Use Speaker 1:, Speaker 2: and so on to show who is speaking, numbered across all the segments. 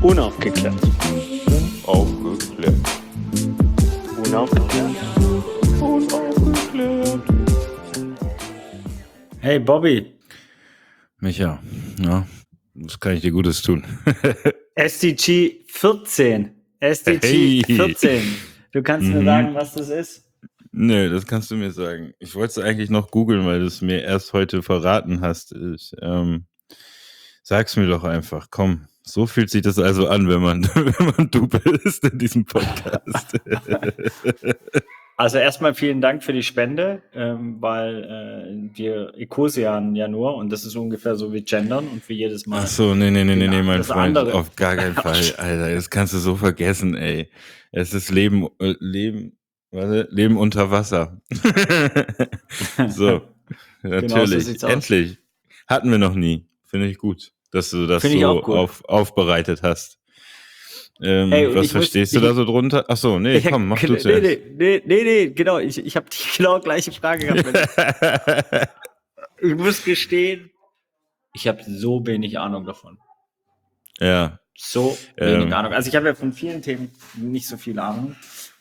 Speaker 1: Unaufgeklärt.
Speaker 2: Aufgeklärt.
Speaker 1: Unaufgeklärt.
Speaker 2: Unaufgeklärt.
Speaker 1: Hey Bobby,
Speaker 2: Micha, ja, was kann ich dir Gutes tun?
Speaker 1: SDG 14. SDG
Speaker 2: Hey.
Speaker 1: 14. Du kannst mir sagen, was das ist?
Speaker 2: Nö, das kannst du mir sagen. Ich wollte es eigentlich noch googeln, weil du es mir erst heute verraten hast. Sag's mir doch einfach, komm. So fühlt sich das also an, wenn man du bist in diesem Podcast.
Speaker 1: Also erstmal vielen Dank für die Spende, weil wir Ecosian ja nur und das ist ungefähr so wie Gendern und wie jedes Mal.
Speaker 2: Ach so, nee, mein
Speaker 1: das
Speaker 2: Freund,
Speaker 1: andere.
Speaker 2: auf gar keinen Fall, Alter, das kannst du so vergessen, ey. Es ist Leben unter Wasser. So, natürlich,
Speaker 1: sieht's aus.
Speaker 2: endlich. Hatten wir noch nie. Finde ich gut, dass du das
Speaker 1: Finde ich
Speaker 2: so
Speaker 1: auch gut.
Speaker 2: aufbereitet hast.
Speaker 1: Hey, und
Speaker 2: was
Speaker 1: ich
Speaker 2: verstehst
Speaker 1: muss-
Speaker 2: du da so drunter? Ach so, nee, komm, mach du zuerst.
Speaker 1: Nee, genau. Ich habe die genau gleiche Frage gehabt. Ich muss gestehen, ich habe so wenig Ahnung davon.
Speaker 2: Ja.
Speaker 1: So wenig Ahnung. Also ich habe ja von vielen Themen nicht so viel Ahnung.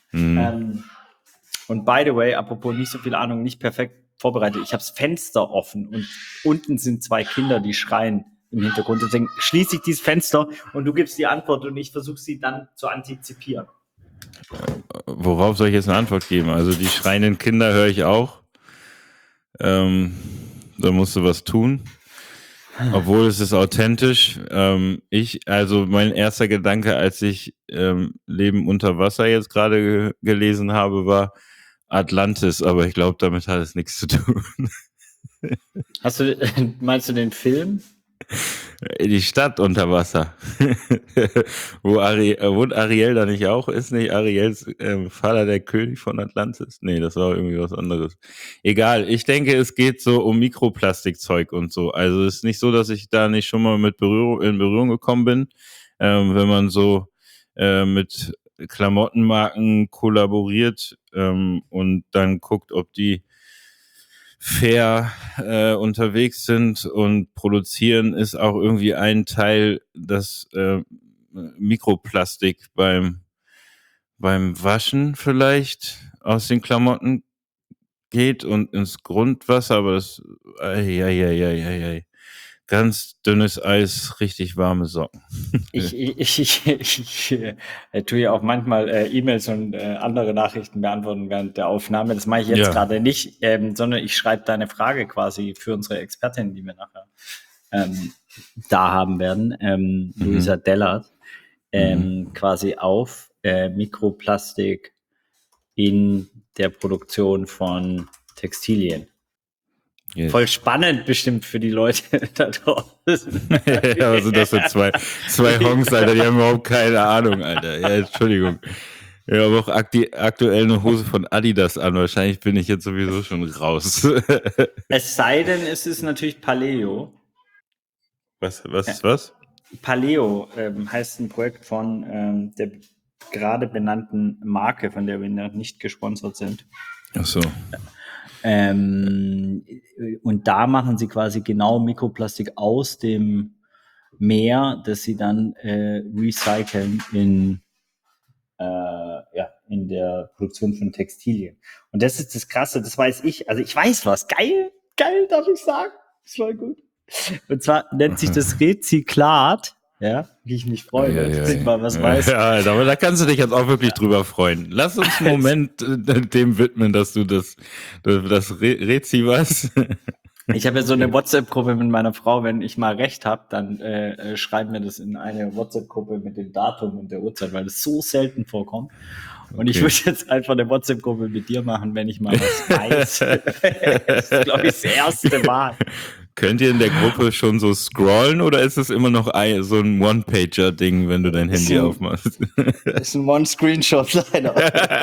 Speaker 1: Und by the way, apropos nicht so viel Ahnung, nicht perfekt vorbereitet. Ich habe das Fenster offen und unten sind 2 Kinder, die schreien im Hintergrund. Deswegen schließe ich dieses Fenster und du gibst die Antwort und ich versuche sie dann zu antizipieren.
Speaker 2: Worauf soll ich jetzt eine Antwort geben? Also die schreienden Kinder höre ich auch. Da musst du was tun. Obwohl es ist authentisch. Also mein erster Gedanke, als ich Leben unter Wasser jetzt gerade gelesen habe, war Atlantis, aber ich glaube, damit hat es nichts zu tun.
Speaker 1: Meinst du den Film?
Speaker 2: Die Stadt unter Wasser. Wohnt Ariel da nicht auch? Ist nicht Ariels Vater der König von Atlantis? Nee, das war irgendwie was anderes. Egal, ich denke, es geht so um Mikroplastikzeug und so. Also es ist nicht so, dass ich da nicht schon mal in Berührung gekommen bin. Wenn man so mit Klamottenmarken kollaboriert und dann guckt, ob die fair unterwegs sind und produzieren, ist auch irgendwie ein Teil, das Mikroplastik beim Waschen vielleicht aus den Klamotten geht und ins Grundwasser, aber das ganz dünnes Eis, richtig warme Socken.
Speaker 1: Ich tue ja auch manchmal E-Mails und andere Nachrichten beantworten während der Aufnahme. Das mache ich jetzt gerade nicht, sondern ich schreibe deine Frage quasi für unsere Expertin, die wir nachher da haben werden, Luisa Dellert, quasi auf Mikroplastik in der Produktion von Textilien.
Speaker 2: Yes.
Speaker 1: Voll spannend bestimmt für die Leute da draußen.
Speaker 2: Ja, was sind das für zwei Honks, Alter, die haben überhaupt keine Ahnung, Alter. Ja, Entschuldigung. Ich habe auch aktuell eine Hose von Adidas an. Wahrscheinlich bin ich jetzt sowieso schon raus.
Speaker 1: Es sei denn, es ist natürlich Paleo.
Speaker 2: Was ist was?
Speaker 1: Paleo heißt ein Projekt von der gerade benannten Marke, von der wir noch nicht gesponsert sind.
Speaker 2: Ach so.
Speaker 1: Und da machen sie quasi genau Mikroplastik aus dem Meer, das sie dann recyceln in der Produktion von Textilien. Und das ist das Krasse, das weiß ich. Also ich weiß was. Geil, darf ich sagen. Das war gut. Und zwar nennt sich das Rezyklat. Ja, wie ich mich freue, dass ich mal was weiß.
Speaker 2: Ja, aber da kannst du dich jetzt auch wirklich drüber freuen. Lass uns einen Moment dem widmen, dass du das Rezi was.
Speaker 1: Ich habe ja so eine WhatsApp-Gruppe mit meiner Frau. Wenn ich mal recht habe, dann schreiben wir das in eine WhatsApp-Gruppe mit dem Datum und der Uhrzeit, weil das so selten vorkommt. Und ich würde jetzt einfach eine WhatsApp-Gruppe mit dir machen, wenn ich mal was weiß. Das ist, glaube ich, das erste Mal.
Speaker 2: Könnt ihr in der Gruppe schon so scrollen oder ist es immer noch so ein One-Pager-Ding, wenn du dein Handy aufmachst?
Speaker 1: Das ist ein One-Screenshot leider.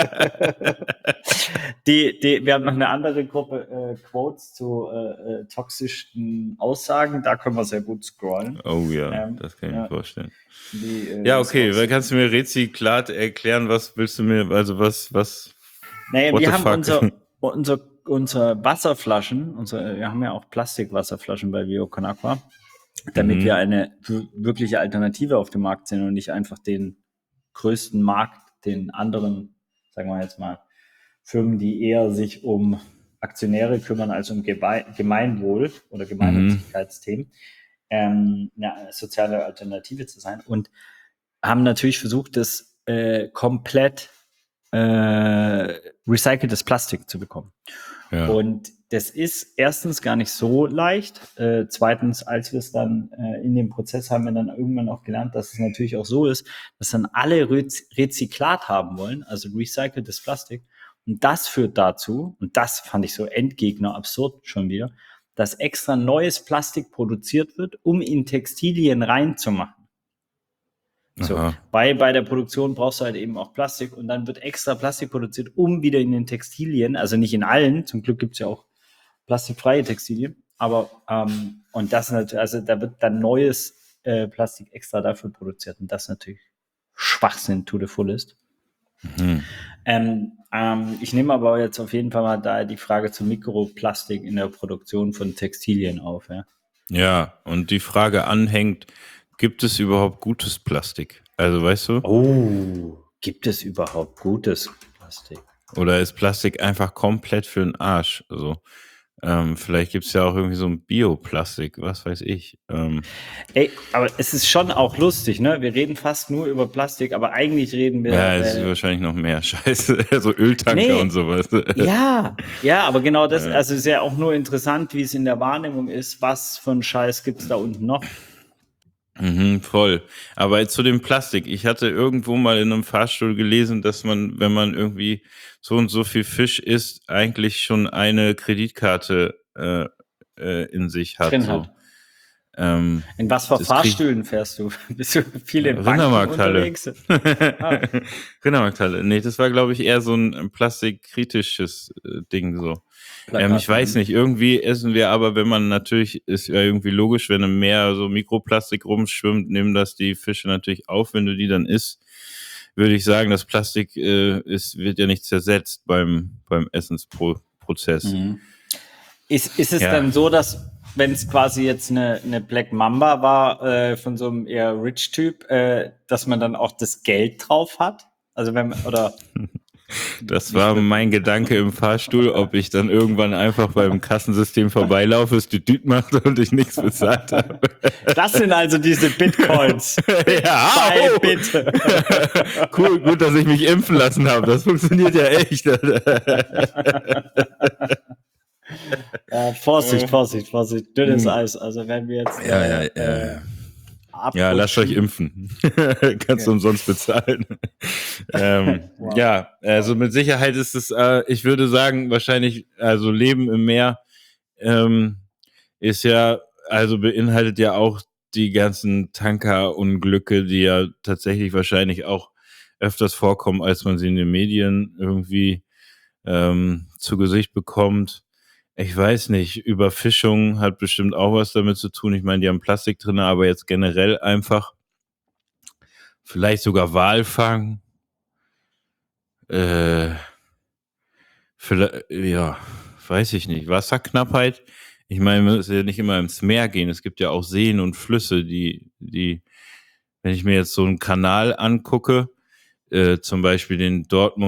Speaker 1: Wir haben noch eine andere Gruppe, Quotes zu toxischen Aussagen. Da können wir sehr gut scrollen.
Speaker 2: Oh ja, das kann ich mir vorstellen.
Speaker 1: Ja,
Speaker 2: okay. Kannst du mir Rezyklat erklären? Was willst du mir, also was?
Speaker 1: Naja, wir haben unsere Wasserflaschen, wir haben ja auch Plastikwasserflaschen bei Vio Con Aqua. damit wir eine wirkliche Alternative auf dem Markt sind und nicht einfach den größten Markt, den anderen, sagen wir jetzt mal, Firmen, die eher sich um Aktionäre kümmern als um Gemeinwohl oder Gemeinnützigkeitsthemen, eine soziale Alternative zu sein, und haben natürlich versucht, das komplett recyceltes Plastik zu bekommen. Ja. Und das ist erstens gar nicht so leicht. Zweitens, als wir es dann in dem Prozess haben wir dann irgendwann auch gelernt, dass es natürlich auch so ist, dass dann alle Rezyklat haben wollen, also recyceltes Plastik. Und das führt dazu, und das fand ich so Endgegner absurd schon wieder, dass extra neues Plastik produziert wird, um in Textilien reinzumachen. So, bei der Produktion brauchst du halt eben auch Plastik, und dann wird extra Plastik produziert, um wieder in den Textilien, also nicht in allen, zum Glück gibt es ja auch plastikfreie Textilien, aber und das natürlich, also da wird dann neues Plastik extra dafür produziert, und das ist natürlich Schwachsinn to the fullest. Ich nehme aber jetzt auf jeden Fall mal da die Frage zum Mikroplastik in der Produktion von Textilien auf.
Speaker 2: Ja, und die Frage anhängt, gibt es überhaupt gutes Plastik? Also, weißt du?
Speaker 1: Oh, gibt es überhaupt gutes Plastik?
Speaker 2: Oder ist Plastik einfach komplett für den Arsch? Also, vielleicht gibt es ja auch irgendwie so ein Bioplastik, was weiß ich.
Speaker 1: Ey, aber es ist schon auch lustig, ne? Wir reden fast nur über Plastik, aber eigentlich reden wir...
Speaker 2: Ja, es ist wahrscheinlich noch mehr Scheiße, so Öltanker und sowas.
Speaker 1: Ja, aber genau das, also ist ja auch nur interessant, wie es in der Wahrnehmung ist, was für ein Scheiß gibt es da unten noch.
Speaker 2: Voll. Aber zu dem Plastik. Ich hatte irgendwo mal in einem Fahrstuhl gelesen, dass man, wenn man irgendwie so und so viel Fisch isst, eigentlich schon eine Kreditkarte in sich hat.
Speaker 1: Drin hat. In was für Fahrstühlen fährst du? Bist du viel in Banken unterwegs?
Speaker 2: Rindermarkthalle. Nee, das war, glaube ich, eher so ein plastikkritisches Ding so. Ich weiß nicht, irgendwie essen wir aber, wenn man natürlich, ist ja irgendwie logisch, wenn im Meer so Mikroplastik rumschwimmt, nehmen das die Fische natürlich auf, wenn du die dann isst, würde ich sagen, das Plastik wird ja nicht zersetzt beim Essensprozess.
Speaker 1: Ist es dann so, dass, wenn es quasi jetzt eine Black Mamba war, von so einem eher Rich-Typ, dass man dann auch das Geld drauf hat? Also
Speaker 2: Das war mein Gedanke im Fahrstuhl, ob ich dann irgendwann einfach beim Kassensystem vorbeilaufe, es die Düt macht und ich nichts bezahlt habe.
Speaker 1: Das sind also diese Bitcoins.
Speaker 2: Ja, bitte. Cool, gut, dass ich mich impfen lassen habe. Das funktioniert ja echt.
Speaker 1: Vorsicht. Dünnes Eis. Also wenn wir jetzt...
Speaker 2: Ja, lasst euch impfen. Kannst du umsonst bezahlen. Wow. Ja, also mit Sicherheit ist es, ich würde sagen, wahrscheinlich, also Leben im Meer ist ja, also beinhaltet ja auch die ganzen Tankerunglücke, die ja tatsächlich wahrscheinlich auch öfters vorkommen, als man sie in den Medien irgendwie zu Gesicht bekommt. Ich weiß nicht, Überfischung hat bestimmt auch was damit zu tun. Ich meine, die haben Plastik drin, aber jetzt generell einfach vielleicht sogar Walfang. Weiß ich nicht. Wasserknappheit. Ich meine, man muss ja nicht immer ins Meer gehen. Es gibt ja auch Seen und Flüsse, die, wenn ich mir jetzt so einen Kanal angucke, zum Beispiel den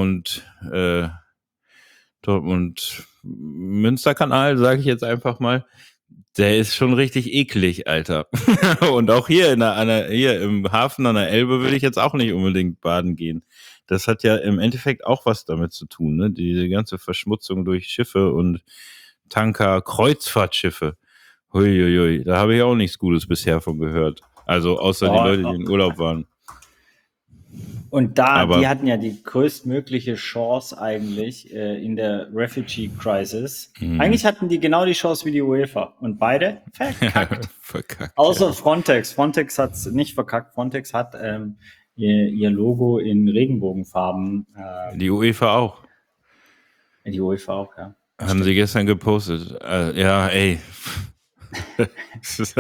Speaker 2: Dortmund-Münster-Kanal, sage ich jetzt einfach mal, der ist schon richtig eklig, Alter. Und auch hier hier im Hafen an der Elbe würde ich jetzt auch nicht unbedingt baden gehen. Das hat ja im Endeffekt auch was damit zu tun, ne? Diese ganze Verschmutzung durch Schiffe und Tanker, Kreuzfahrtschiffe. Huiuiui, da habe ich auch nichts Gutes bisher von gehört. Also außer die Leute, die in Urlaub waren.
Speaker 1: Und die hatten ja die größtmögliche Chance eigentlich in der Refugee-Crisis. Eigentlich hatten die genau die Chance wie die UEFA. Und beide verkackt. Außer Frontex. Frontex hat es nicht verkackt. Frontex hat ihr Logo in Regenbogenfarben.
Speaker 2: Die UEFA auch.
Speaker 1: Die UEFA auch, ja.
Speaker 2: Haben sie gestern gepostet. Ja, ey. Ich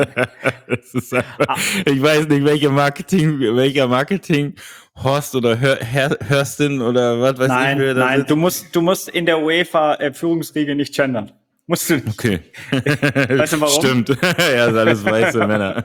Speaker 2: weiß nicht, welcher Marketing Horst oder Hörstin oder was weiß ich.
Speaker 1: Nein, du musst in der UEFA Führungsriege nicht gendern. Musst du nicht.
Speaker 2: Okay.
Speaker 1: Weißt du warum?
Speaker 2: Stimmt. Ja, sind alles weiße Männer.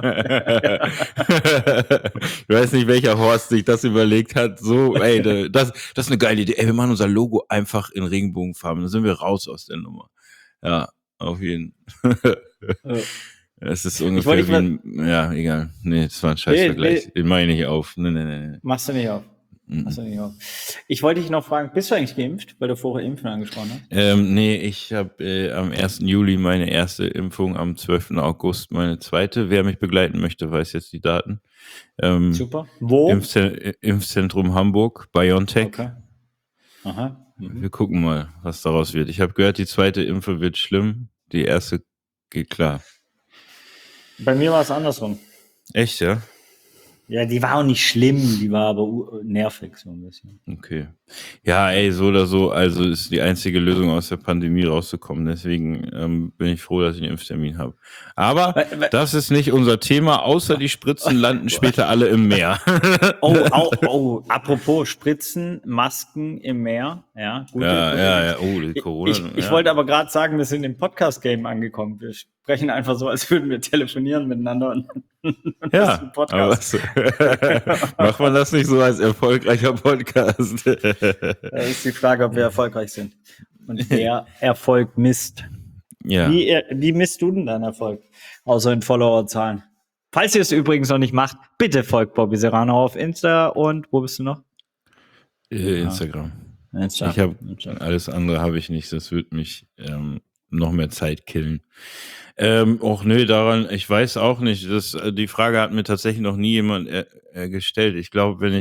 Speaker 2: Ich weiß nicht, welcher Horst sich das überlegt hat. So, ey, das ist eine geile Idee. Ey, wir machen unser Logo einfach in Regenbogenfarben. Dann sind wir raus aus der Nummer. Ja, auf jeden Fall. Es ist ungefähr ja, egal. Nee, das war ein Scheißvergleich. Den mach ich nicht auf. Nee.
Speaker 1: Machst du nicht auf. Ich wollte dich noch fragen, bist du eigentlich geimpft, weil du vorher Impfen angesprochen hast?
Speaker 2: Nee, ich habe am 1. Juli meine erste Impfung, am 12. August meine zweite. Wer mich begleiten möchte, weiß jetzt die Daten.
Speaker 1: Super. Wo?
Speaker 2: Impfzentrum Hamburg, BioNTech.
Speaker 1: Okay. Aha.
Speaker 2: Wir gucken mal, was daraus wird. Ich habe gehört, die zweite Impfe wird schlimm, die erste geht klar.
Speaker 1: Bei mir war es andersrum.
Speaker 2: Echt, ja?
Speaker 1: Ja, die war auch nicht schlimm, die war aber nervig so ein bisschen.
Speaker 2: Okay. Ja, ey, so oder so, also ist die einzige Lösung aus der Pandemie rauszukommen. Deswegen bin ich froh, dass ich einen Impftermin habe. Aber das ist nicht unser Thema, außer die Spritzen landen später alle im Meer.
Speaker 1: Oh, apropos Spritzen, Masken im Meer. Ja, gut.
Speaker 2: Ja, die Corona.
Speaker 1: Ich wollte aber gerade sagen, wir sind im Podcast-Game angekommen. Wir sprechen einfach so, als würden wir telefonieren miteinander. Und
Speaker 2: ja, Podcast. Macht man das nicht so als erfolgreicher Podcast?
Speaker 1: Das ist die Frage, ob wir erfolgreich sind. Und wer Erfolg misst.
Speaker 2: Ja.
Speaker 1: Wie misst du denn deinen Erfolg? Außer in Followerzahlen. Falls ihr es übrigens noch nicht macht, bitte folgt Bobby Serrano auf Insta und wo bist du noch?
Speaker 2: Instagram. Ich habe alles andere habe ich nicht. Das wird mich noch mehr Zeit killen. Daran, ich weiß auch nicht. Die Frage hat mir tatsächlich noch nie jemand gestellt. Ich glaube, wenn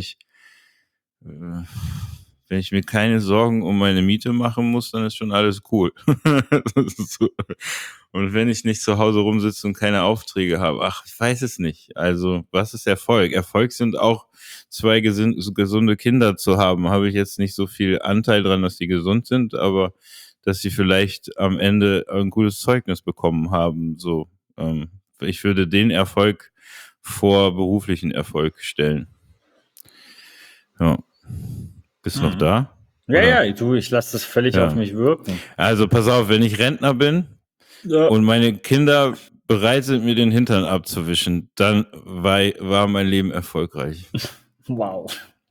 Speaker 2: ich mir keine Sorgen um meine Miete machen muss, dann ist schon alles cool. So. Und wenn ich nicht zu Hause rumsitze und keine Aufträge habe, ich weiß es nicht. Also, was ist Erfolg? Erfolg sind auch 2 gesunde Kinder zu haben. Habe ich jetzt nicht so viel Anteil dran, dass die gesund sind, aber dass sie vielleicht am Ende ein gutes Zeugnis bekommen haben. So, ich würde den Erfolg vor beruflichen Erfolg stellen. Ja. Bist du noch da?
Speaker 1: Ja, ich lasse das völlig auf mich wirken.
Speaker 2: Also pass auf, wenn ich Rentner bin und meine Kinder bereit sind, mir den Hintern abzuwischen, dann war mein Leben erfolgreich.
Speaker 1: Wow.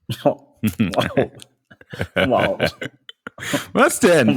Speaker 2: Was denn?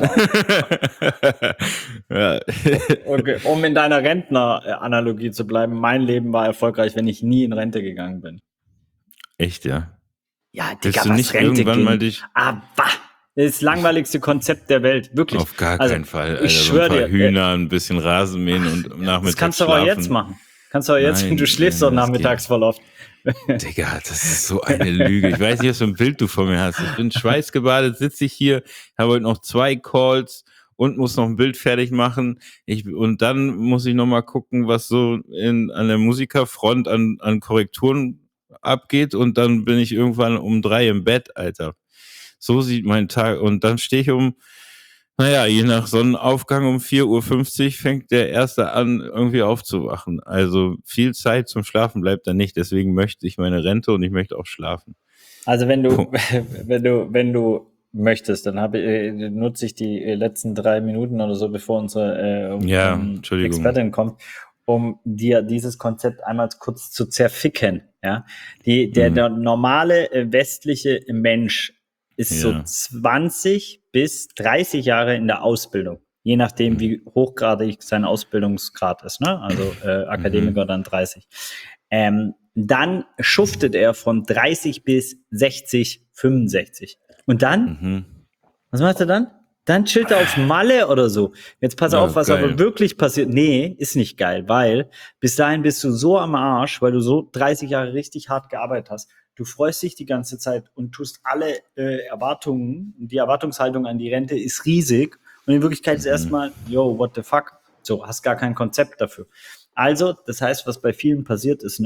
Speaker 1: Ja. Okay, um in deiner Rentner-Analogie zu bleiben, mein Leben war erfolgreich, wenn ich nie in Rente gegangen bin.
Speaker 2: Echt, ja?
Speaker 1: Ja, Digga, was nicht Rente
Speaker 2: irgendwann
Speaker 1: gehen?
Speaker 2: Mal dich...
Speaker 1: Das langweiligste Konzept der Welt, wirklich.
Speaker 2: Auf gar keinen Fall. Alter.
Speaker 1: Ich schwöre dir.
Speaker 2: Hühner, ein bisschen Rasenmähen und nachmittags
Speaker 1: das kannst du aber jetzt machen. Du schläfst doch nachmittags voll oft.
Speaker 2: Digga, das ist so eine Lüge. Ich weiß nicht, was für ein Bild du von mir hast. Ich bin schweißgebadet, sitze ich hier, habe heute noch 2 Calls und muss noch ein Bild fertig machen. Und dann muss ich noch mal gucken, was so an der Musikerfront an Korrekturen abgeht. Und dann bin ich irgendwann um 3 im Bett, Alter. So sieht mein Tag. Und dann stehe ich je nach Sonnenaufgang um 4:50 Uhr fängt der Erste an, irgendwie aufzuwachen. Also viel Zeit zum Schlafen bleibt da nicht. Deswegen möchte ich meine Rente und ich möchte auch schlafen.
Speaker 1: Also wenn du möchtest, dann nutze ich die letzten 3 Minuten oder so, bevor unsere Expertin kommt, um dir dieses Konzept einmal kurz zu zerficken. Ja? Der normale westliche Mensch ist so 20 bis 30 Jahre in der Ausbildung, je nachdem, wie hochgradig sein Ausbildungsgrad ist. Ne? Also Akademiker dann 30. Dann schuftet er von 30 bis 60, 65. Und dann, was macht er dann? Dann chillt er auf Malle oder so. Jetzt pass auf, was aber wirklich passiert. Nee, ist nicht geil, weil bis dahin bist du so am Arsch, weil du so 30 Jahre richtig hart gearbeitet hast. Du freust dich die ganze Zeit und tust alle Erwartungen. Die Erwartungshaltung an die Rente ist riesig. Und in Wirklichkeit ist erstmal, what the fuck? So, hast gar kein Konzept dafür. Also, das heißt, was bei vielen passiert, ist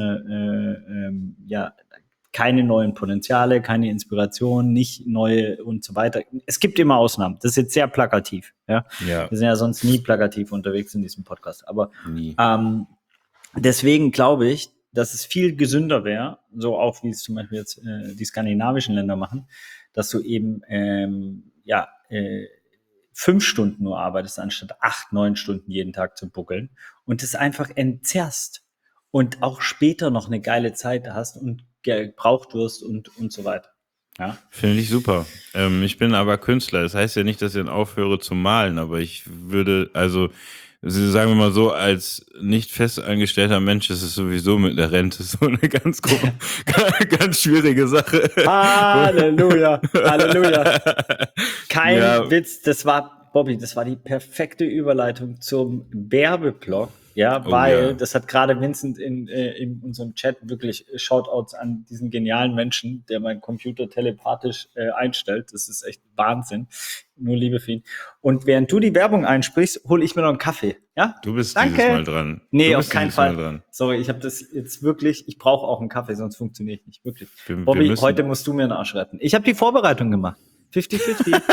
Speaker 1: keine neuen Potenziale, keine Inspiration, nicht neue und so weiter. Es gibt immer Ausnahmen. Das ist jetzt sehr plakativ. Ja? Wir sind ja sonst nie plakativ unterwegs in diesem Podcast. Aber deswegen glaube ich, dass es viel gesünder wäre, so auch wie es zum Beispiel jetzt die skandinavischen Länder machen, dass du eben 5 Stunden nur arbeitest, anstatt 8, 9 Stunden jeden Tag zu buckeln und es einfach entzerrst und auch später noch eine geile Zeit hast und gebraucht wirst und so weiter. Ja.
Speaker 2: Finde ich super. Ich bin aber Künstler. Das heißt ja nicht, dass ich dann aufhöre zu malen, aber ich würde, also sagen wir mal so, als nicht festangestellter Mensch ist es sowieso mit der Rente so eine ganz ganz schwierige Sache.
Speaker 1: Halleluja, Halleluja. Kein
Speaker 2: Ja.
Speaker 1: Witz, das war die perfekte Überleitung zum Werbeblock. Ja, weil das hat gerade Vincent in unserem Chat wirklich Shoutouts an diesen genialen Menschen, der meinen Computer telepathisch einstellt. Das ist echt Wahnsinn. Nur Liebe für ihn. Und während du die Werbung einsprichst, hole ich mir noch einen Kaffee. Ja?
Speaker 2: Du bist dieses Mal dran.
Speaker 1: Nee, auf keinen Fall. Sorry, ich habe das jetzt wirklich, ich brauche auch einen Kaffee, sonst funktioniere ich nicht. Wirklich. Bobby, heute musst du mir einen Arsch retten. Ich habe die Vorbereitung gemacht. 50-50.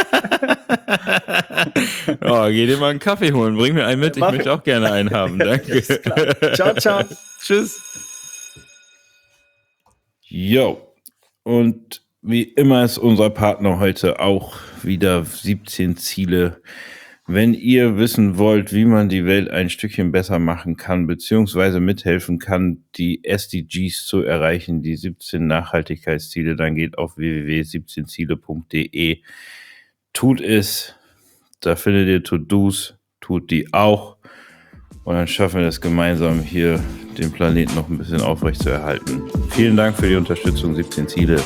Speaker 2: Oh, geh dir mal einen Kaffee holen. Bring mir einen mit. Ich möchte auch gerne einen haben. Danke.
Speaker 1: Ciao, ciao.
Speaker 2: Tschüss. Jo. Und wie immer ist unser Partner heute auch wieder 17 Ziele. Wenn ihr wissen wollt, wie man die Welt ein Stückchen besser machen kann, beziehungsweise mithelfen kann, die SDGs zu erreichen, die 17 Nachhaltigkeitsziele, dann geht auf www.17ziele.de. Tut es. Da findet ihr To-Dos. Tut die auch. Und dann schaffen wir es gemeinsam, hier den Planeten noch ein bisschen aufrecht zu erhalten. Vielen Dank für die Unterstützung, 17 Ziele.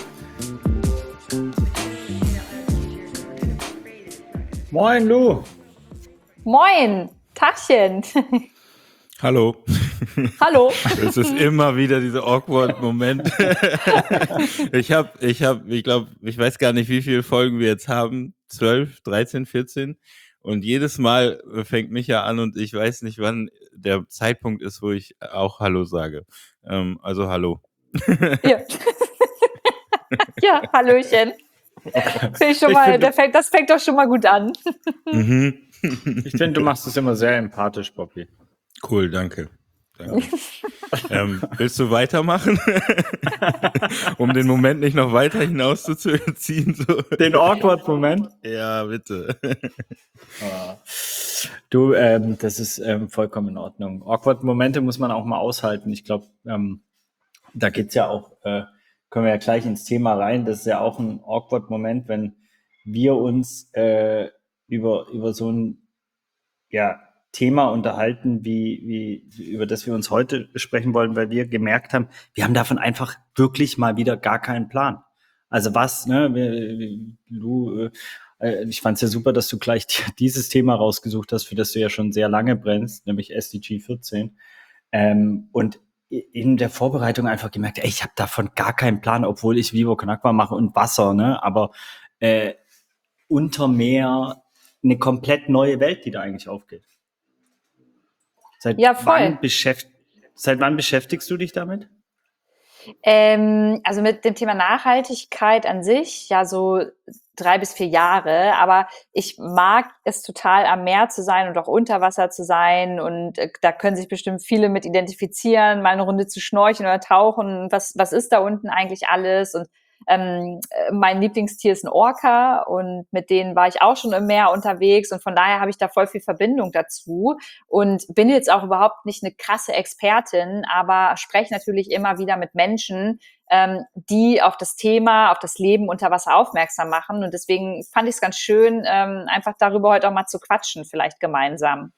Speaker 1: Moin, Lu.
Speaker 3: Moin, Tachchen.
Speaker 2: Hallo.
Speaker 3: Hallo.
Speaker 2: Es ist immer wieder dieser awkward Moment. Ich glaube, ich weiß gar nicht, wie viele Folgen wir jetzt haben. 12, 13, 14. Und jedes Mal fängt Micha an und ich weiß nicht, wann der Zeitpunkt ist, wo ich auch Hallo sage. Also Hallo.
Speaker 3: Ja, ja, Hallöchen. Das fängt doch schon mal gut an.
Speaker 2: Mhm.
Speaker 1: Ich finde, du machst es immer sehr empathisch, Bobby.
Speaker 2: Cool, danke. Willst du weitermachen? Um den Moment nicht noch weiter hinauszuziehen. So.
Speaker 1: Den Awkward-Moment?
Speaker 2: Ja, bitte.
Speaker 1: Du, das ist vollkommen in Ordnung. Awkward-Momente muss man auch mal aushalten. Ich glaube, da geht's ja auch, können wir ja gleich ins Thema rein. Das ist ja auch ein Awkward-Moment, wenn wir uns über so ein Thema unterhalten, wie über das wir uns heute sprechen wollen, weil wir gemerkt haben, wir haben davon einfach wirklich mal wieder gar keinen Plan. Also was, ne, ich fand es ja super, dass du gleich dieses Thema rausgesucht hast, für das du ja schon sehr lange brennst, nämlich SDG 14. Und in der Vorbereitung einfach gemerkt, ich habe davon gar keinen Plan, obwohl ich Vivo Con Agua mache und Wasser, ne? Aber unter Meer eine komplett neue Welt, die da eigentlich aufgeht. Seit wann beschäftigst du dich damit?
Speaker 3: Also mit dem Thema Nachhaltigkeit an sich, ja, so 3 bis 4 Jahre, aber ich mag es total, am Meer zu sein und auch unter Wasser zu sein, und da können sich bestimmt viele mit identifizieren, mal eine Runde zu schnorcheln oder tauchen, was ist da unten eigentlich alles, und mein Lieblingstier ist ein Orca, und mit denen war ich auch schon im Meer unterwegs, und von daher habe ich da voll viel Verbindung dazu und bin jetzt auch überhaupt nicht eine krasse Expertin, aber spreche natürlich immer wieder mit Menschen, die auf das Thema, auf das Leben unter Wasser aufmerksam machen, und deswegen fand ich es ganz schön, einfach darüber heute auch mal zu quatschen, vielleicht gemeinsam.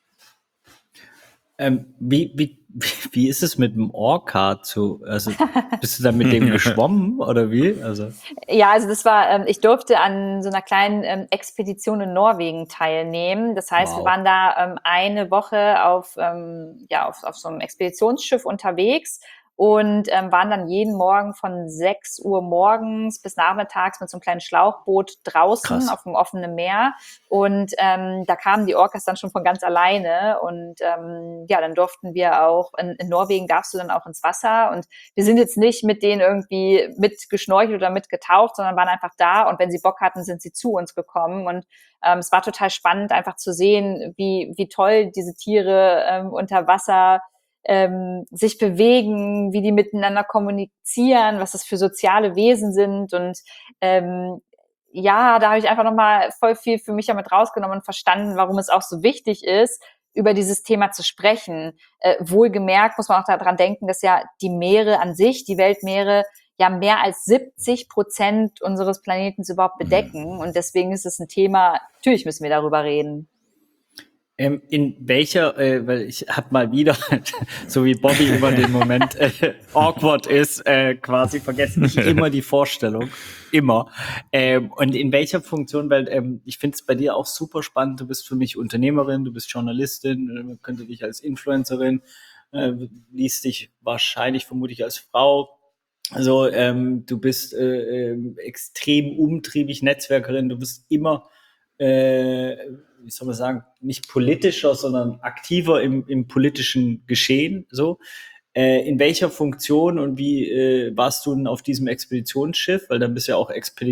Speaker 1: Wie ist es mit dem Orca also bist du da mit dem geschwommen oder wie?
Speaker 3: Ja, also das war, ich durfte an so einer kleinen Expedition in Norwegen teilnehmen. Das heißt, wir waren da eine Woche auf so einem Expeditionsschiff unterwegs und waren dann jeden Morgen von 6 Uhr morgens bis nachmittags mit so einem kleinen Schlauchboot draußen auf dem offenen Meer. Und da kamen die Orcas dann schon von ganz alleine. Und dann durften wir auch, in Norwegen darfst du dann auch ins Wasser. Und wir sind jetzt nicht mit denen irgendwie mitgeschnorchelt oder mitgetaucht, sondern waren einfach da. Und wenn sie Bock hatten, sind sie zu uns gekommen. Und es war total spannend, einfach zu sehen, wie toll diese Tiere unter Wasser sich bewegen, wie die miteinander kommunizieren, was das für soziale Wesen sind. Und ja, da habe ich einfach nochmal voll viel für mich damit rausgenommen und verstanden, warum es auch so wichtig ist, über dieses Thema zu sprechen. Wohlgemerkt muss man auch daran denken, dass ja die Meere an sich, die Weltmeere, ja mehr als 70% unseres Planeten überhaupt bedecken. Und deswegen ist es ein Thema, natürlich müssen wir darüber reden.
Speaker 1: In welcher, weil ich habe mal wieder, so wie Bobby immer den Moment awkward ist, quasi vergessen ich immer die Vorstellung. Immer. Und in welcher Funktion, weil ich finde es bei dir auch super spannend, du bist für mich Unternehmerin, du bist Journalistin, man könnte dich als Influencerin, liest dich wahrscheinlich, vermutlich als Frau. Also du bist extrem umtriebig, Netzwerkerin, du bist immer wie soll man sagen, nicht politischer, sondern aktiver im politischen Geschehen, so. In welcher Funktion und wie warst du denn auf diesem Expeditionsschiff? Weil dann bist du ja auch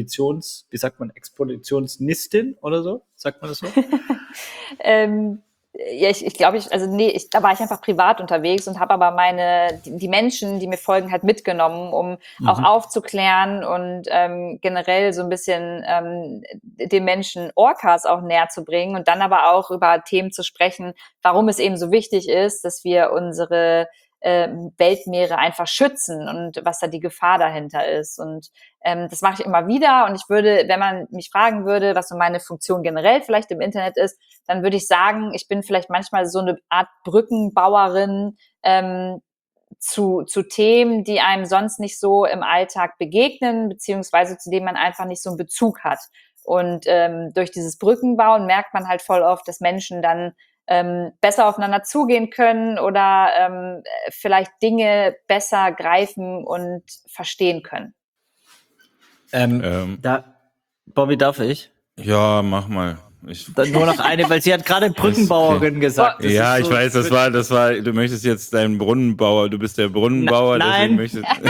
Speaker 1: Expeditionsnistin oder so? Sagt man das so?
Speaker 3: Ja, ich glaube, da war ich einfach privat unterwegs und habe aber die Menschen, die mir folgen, halt mitgenommen, um auch aufzuklären und generell so ein bisschen den Menschen Orcas auch näher zu bringen und dann aber auch über Themen zu sprechen, warum es eben so wichtig ist, dass wir unsere Weltmeere einfach schützen und was da die Gefahr dahinter ist. Und das mache ich immer wieder. Und ich würde, wenn man mich fragen würde, was so meine Funktion generell vielleicht im Internet ist, dann würde ich sagen, ich bin vielleicht manchmal so eine Art Brückenbauerin zu Themen, die einem sonst nicht so im Alltag begegnen, beziehungsweise zu denen man einfach nicht so einen Bezug hat. Und durch dieses Brückenbauen merkt man halt voll oft, dass Menschen dann besser aufeinander zugehen können oder vielleicht Dinge besser greifen und verstehen können.
Speaker 1: Bobby, darf ich?
Speaker 2: Ja, mach mal.
Speaker 1: Dann nur noch eine, weil sie hat gerade Brückenbauerin gesagt.
Speaker 2: Ja, ich weiß, das war, du möchtest jetzt deinen Brunnenbauer, du bist der Brunnenbauer,
Speaker 1: nein,
Speaker 2: deswegen möchtest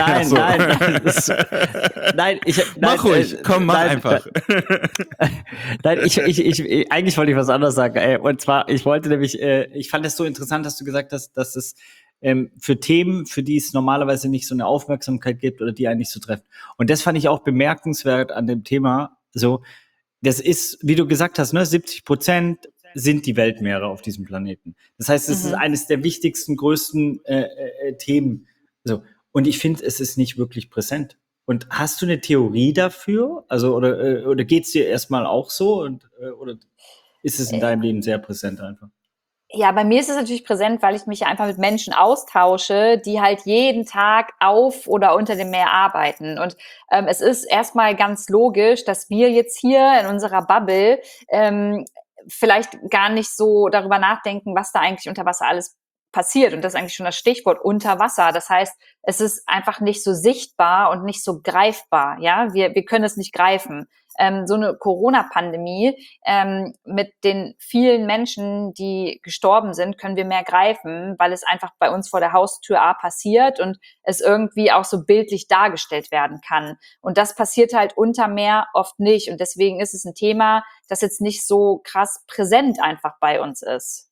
Speaker 1: nein.
Speaker 2: Mach ruhig, komm, mach einfach.
Speaker 1: Nein, eigentlich wollte ich was anderes sagen. Und zwar, ich wollte nämlich, ich fand es so interessant, dass du gesagt hast, dass es für Themen, für die es normalerweise nicht so eine Aufmerksamkeit gibt oder die einen nicht so treffen. Und das fand ich auch bemerkenswert an dem Thema, so, das ist, wie du gesagt hast, ne, 70% sind die Weltmeere auf diesem Planeten. Das heißt, es ist eines der wichtigsten, größten Themen. So. Und ich finde, es ist nicht wirklich präsent. Und hast du eine Theorie dafür? Also, oder geht's dir erstmal auch so? Oder ist es in deinem Leben sehr präsent einfach?
Speaker 3: Ja, bei mir ist es natürlich präsent, weil ich mich einfach mit Menschen austausche, die halt jeden Tag auf oder unter dem Meer arbeiten. Und es ist erstmal ganz logisch, dass wir jetzt hier in unserer Bubble vielleicht gar nicht so darüber nachdenken, was da eigentlich unter Wasser alles passiert. Und das ist eigentlich schon das Stichwort unter Wasser. Das heißt, es ist einfach nicht so sichtbar und nicht so greifbar. Ja, wir können es nicht greifen. So eine Corona-Pandemie mit den vielen Menschen, die gestorben sind, können wir mehr greifen, weil es einfach bei uns vor der Haustür passiert und es irgendwie auch so bildlich dargestellt werden kann. Und das passiert halt unter Meer oft nicht. Und deswegen ist es ein Thema, das jetzt nicht so krass präsent einfach bei uns ist.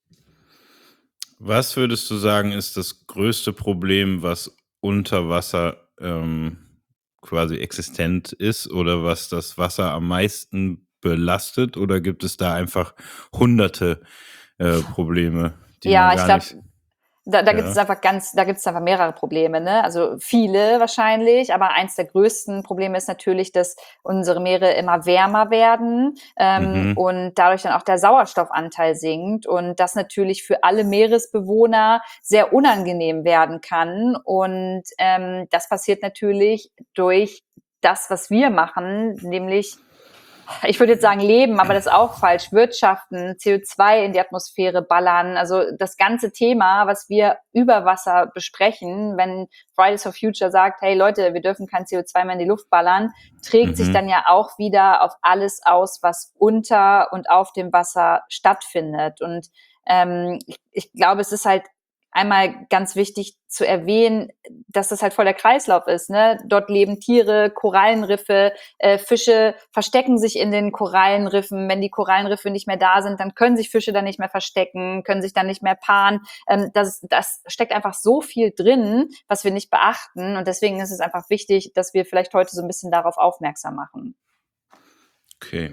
Speaker 2: Was würdest du sagen, ist das größte Problem, was unter Wasser quasi existent ist oder was das Wasser am meisten belastet? Oder gibt es da einfach hunderte Probleme, die man gar nicht...
Speaker 3: Da gibt es einfach mehrere Probleme, ne? Also viele wahrscheinlich, aber eins der größten Probleme ist natürlich, dass unsere Meere immer wärmer werden und dadurch dann auch der Sauerstoffanteil sinkt und das natürlich für alle Meeresbewohner sehr unangenehm werden kann. Und das passiert natürlich durch das, was wir machen, nämlich ich würde jetzt sagen leben, aber das ist auch falsch, wirtschaften, CO2 in die Atmosphäre ballern, also das ganze Thema, was wir über Wasser besprechen, wenn Fridays for Future sagt, hey Leute, wir dürfen kein CO2 mehr in die Luft ballern, trägt sich dann ja auch wieder auf alles aus, was unter und auf dem Wasser stattfindet. Und ich glaube, es ist halt einmal ganz wichtig zu erwähnen, dass das halt voll der Kreislauf ist, ne? Dort leben Tiere, Korallenriffe, Fische verstecken sich in den Korallenriffen. Wenn die Korallenriffe nicht mehr da sind, dann können sich Fische da nicht mehr verstecken, können sich dann nicht mehr paaren. Das steckt einfach so viel drin, was wir nicht beachten. Und deswegen ist es einfach wichtig, dass wir vielleicht heute so ein bisschen darauf aufmerksam machen.
Speaker 2: Okay.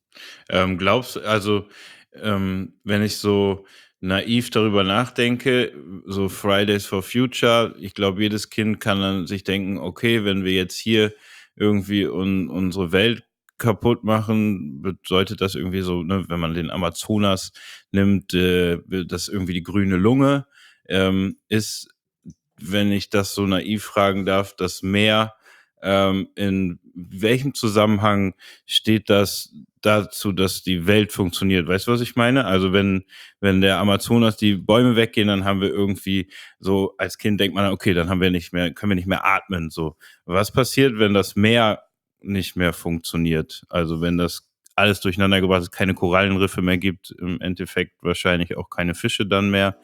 Speaker 2: Wenn ich so naiv darüber nachdenke, so Fridays for Future, ich glaube, jedes Kind kann dann sich denken, okay, wenn wir jetzt hier irgendwie unsere Welt kaputt machen, bedeutet das irgendwie so, ne, wenn man den Amazonas nimmt, das irgendwie die grüne Lunge ist, wenn ich das so naiv fragen darf, das Meer, in welchem Zusammenhang steht das dazu, dass die Welt funktioniert? Weißt du, was ich meine? Also wenn der Amazonas die Bäume weggehen, dann haben wir irgendwie so, als Kind denkt man, okay, dann können wir nicht mehr atmen, so. Was passiert, wenn das Meer nicht mehr funktioniert? Also wenn das alles durcheinander gebracht ist, keine Korallenriffe mehr gibt, im Endeffekt wahrscheinlich auch keine Fische dann mehr.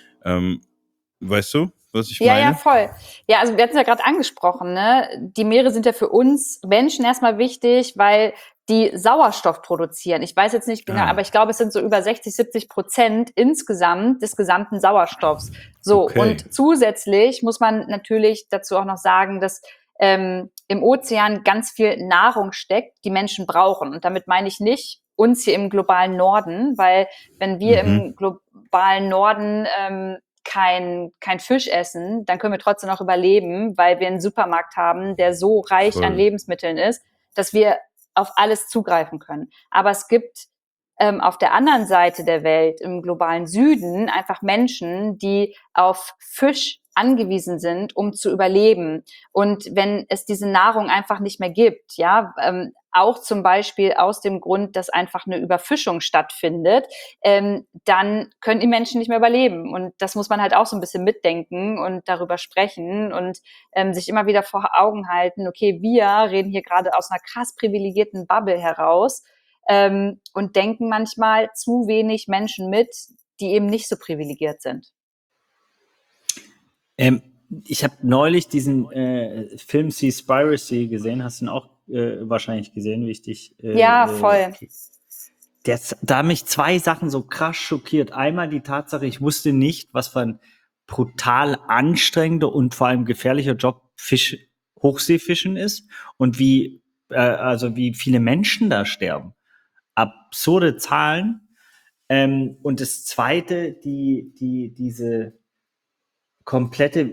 Speaker 2: Weißt du, was ich meine?
Speaker 3: Ja, voll. Ja, also wir hatten es ja gerade angesprochen, ne? Die Meere sind ja für uns Menschen erstmal wichtig, weil die Sauerstoff produzieren. Ich weiß jetzt nicht genau, aber ich glaube, es sind so über 60-70% insgesamt des gesamten Sauerstoffs. So,
Speaker 2: Okay.
Speaker 3: Und zusätzlich muss man natürlich dazu auch noch sagen, dass im Ozean ganz viel Nahrung steckt, die Menschen brauchen. Und damit meine ich nicht uns hier im globalen Norden, weil wenn wir im globalen Norden kein Fisch essen, dann können wir trotzdem noch überleben, weil wir einen Supermarkt haben, der so reich an Lebensmitteln ist, dass wir auf alles zugreifen können. Aber es gibt auf der anderen Seite der Welt, im globalen Süden, einfach Menschen, die auf Fisch angewiesen sind, um zu überleben. Und wenn es diese Nahrung einfach nicht mehr gibt, ja, auch zum Beispiel aus dem Grund, dass einfach eine Überfischung stattfindet, dann können die Menschen nicht mehr überleben. Und das muss man halt auch so ein bisschen mitdenken und darüber sprechen und sich immer wieder vor Augen halten, okay, wir reden hier gerade aus einer krass privilegierten Bubble heraus und denken manchmal zu wenig Menschen mit, die eben nicht so privilegiert sind.
Speaker 1: Ich habe neulich diesen Film Seaspiracy gesehen. Hast du ihn auch wahrscheinlich gesehen, wie ich dich...
Speaker 3: ja, voll.
Speaker 1: Da haben mich zwei Sachen so krass schockiert. Einmal die Tatsache, ich wusste nicht, was für ein brutal anstrengender und vor allem gefährlicher Job Hochseefischen ist und wie viele Menschen da sterben. Absurde Zahlen. Und das Zweite, diese komplette,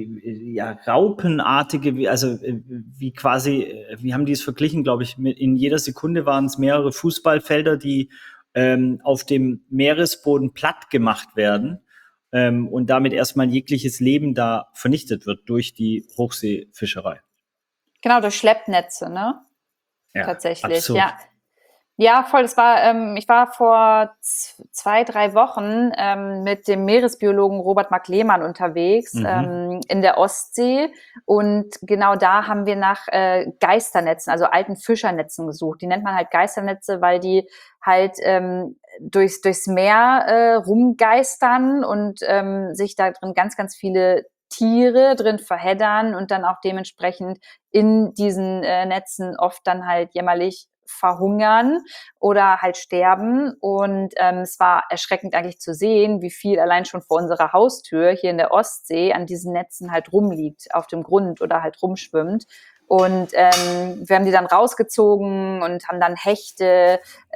Speaker 1: raupenartige, wie quasi, wir haben die es verglichen, glaube ich, in jeder Sekunde waren es mehrere Fußballfelder, die auf dem Meeresboden platt gemacht werden und damit erstmal jegliches Leben da vernichtet wird durch die Hochseefischerei.
Speaker 3: Genau, durch Schleppnetze, ne?
Speaker 1: Ja,
Speaker 3: tatsächlich,
Speaker 1: absurd.
Speaker 3: ja. Ja, voll. Das war, ich war vor 2-3 Wochen mit dem Meeresbiologen Robert Mark Lehmann unterwegs in der Ostsee. Und genau da haben wir nach Geisternetzen, also alten Fischernetzen gesucht. Die nennt man halt Geisternetze, weil die halt durchs Meer rumgeistern und sich da drin ganz, ganz viele Tiere drin verheddern und dann auch dementsprechend in diesen Netzen oft dann halt jämmerlich verhungern oder halt sterben. Und es war erschreckend eigentlich zu sehen, wie viel allein schon vor unserer Haustür hier in der Ostsee an diesen Netzen halt rumliegt, auf dem Grund oder halt rumschwimmt. Und wir haben die dann rausgezogen und haben dann Hechte,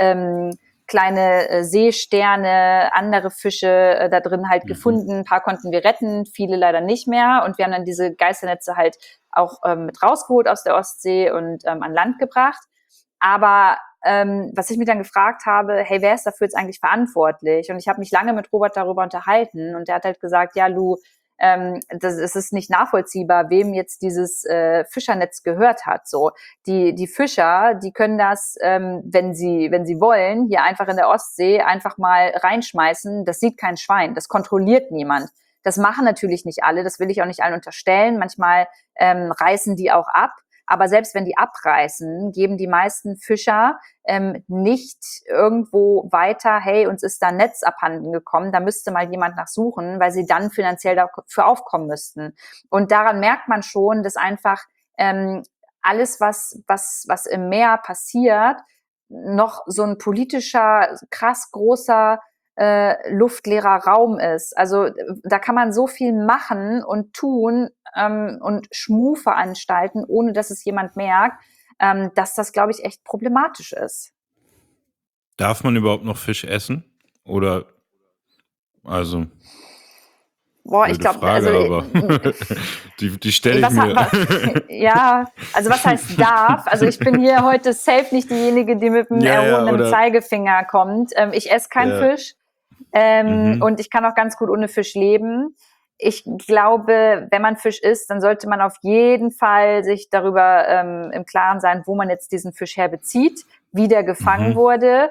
Speaker 3: kleine Seesterne, andere Fische da drin halt gefunden. Ein paar konnten wir retten, viele leider nicht mehr. Und wir haben dann diese Geisternetze halt auch mit rausgeholt aus der Ostsee und an Land gebracht. Aber was ich mich dann gefragt habe, hey, wer ist dafür jetzt eigentlich verantwortlich? Und ich habe mich lange mit Robert darüber unterhalten und der hat halt gesagt, ja, Lu, es ist nicht nachvollziehbar, wem jetzt dieses Fischernetz gehört hat. So, die Fischer, die können das, wenn sie wollen, hier einfach in der Ostsee einfach mal reinschmeißen. Das sieht kein Schwein, das kontrolliert niemand. Das machen natürlich nicht alle, das will ich auch nicht allen unterstellen. Manchmal reißen die auch ab. Aber selbst wenn die abreißen, geben die meisten Fischer nicht irgendwo weiter, hey, uns ist da ein Netz abhanden gekommen, da müsste mal jemand nachsuchen, weil sie dann finanziell dafür aufkommen müssten. Und daran merkt man schon, dass einfach alles, was im Meer passiert, noch so ein politischer, krass großer luftleerer Raum ist. Also da kann man so viel machen und tun und Schmuh veranstalten, ohne dass es jemand merkt. dass das, glaube ich, echt problematisch ist.
Speaker 2: Darf man überhaupt noch Fisch essen? Oder, also,
Speaker 3: Boah, ich glaube,
Speaker 2: Frage,
Speaker 3: also
Speaker 2: aber die stelle ich mir.
Speaker 3: Ja, also was heißt darf? Also ich bin hier heute safe nicht diejenige, die mit dem erhobenen Zeigefinger kommt. Ich esse keinen Fisch und ich kann auch ganz gut ohne Fisch leben. Ich glaube, wenn man Fisch isst, dann sollte man auf jeden Fall sich darüber im Klaren sein, wo man jetzt diesen Fisch herbezieht, wie der gefangen wurde.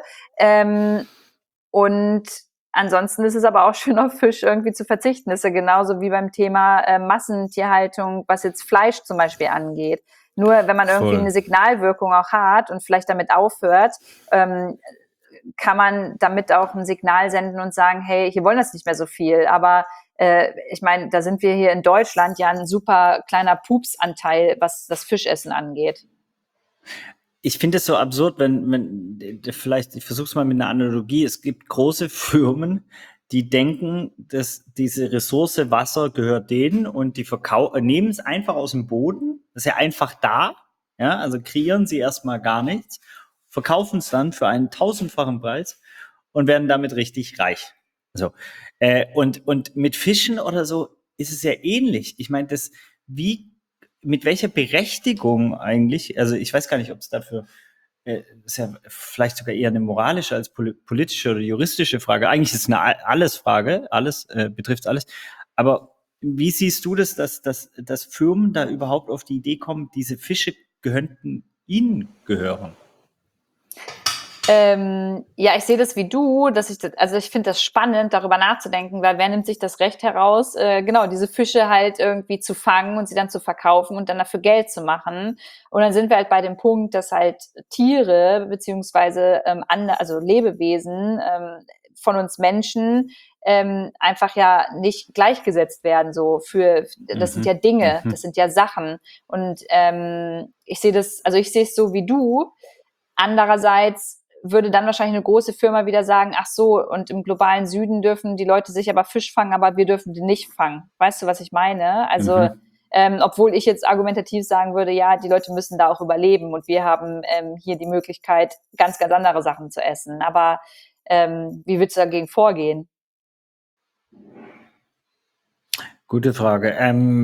Speaker 3: Und ansonsten ist es aber auch schön, auf Fisch irgendwie zu verzichten. Das ist ja genauso wie beim Thema Massentierhaltung, was jetzt Fleisch zum Beispiel angeht. Nur wenn man irgendwie eine Signalwirkung auch hat und vielleicht damit aufhört, kann man damit auch ein Signal senden und sagen, hey, hier wollen das nicht mehr so viel. Aber ich meine, da sind wir hier in Deutschland ja ein super kleiner Pupsanteil, was das Fischessen angeht.
Speaker 1: Ich finde es so absurd, wenn vielleicht, ich versuche es mal mit einer Analogie, es gibt große Firmen, die denken, dass diese Ressource Wasser gehört denen und die nehmen es einfach aus dem Boden, das ist ja einfach da, ja, also kreieren sie erstmal gar nichts, verkaufen es dann für einen 1000-fachen Preis und werden damit richtig reich. So. Und mit Fischen oder so ist es ja ähnlich. Ich meine, mit welcher Berechtigung eigentlich, also ich weiß gar nicht, ob es dafür, ist ja vielleicht sogar eher eine moralische als politische oder juristische Frage. Eigentlich ist es eine Alles-Frage, betrifft alles. Aber wie siehst du das, dass Firmen da überhaupt auf die Idee kommen, diese Fische könnten ihnen gehören?
Speaker 3: Ja, ich sehe das wie du, ich finde das spannend, darüber nachzudenken, weil wer nimmt sich das Recht heraus, genau, diese Fische halt irgendwie zu fangen und sie dann zu verkaufen und dann dafür Geld zu machen. Und dann sind wir halt bei dem Punkt, dass halt Tiere beziehungsweise also Lebewesen von uns Menschen einfach ja nicht gleichgesetzt werden, so das sind ja Dinge, das sind ja Sachen. Und ich sehe es so wie du. Andererseits würde dann wahrscheinlich eine große Firma wieder sagen, ach so, und im globalen Süden dürfen die Leute sich aber Fisch fangen, aber wir dürfen die nicht fangen. Weißt du, was ich meine? Also, obwohl ich jetzt argumentativ sagen würde, ja, die Leute müssen da auch überleben und wir haben hier die Möglichkeit, ganz, ganz andere Sachen zu essen. Aber wie willst du dagegen vorgehen?
Speaker 1: Gute Frage.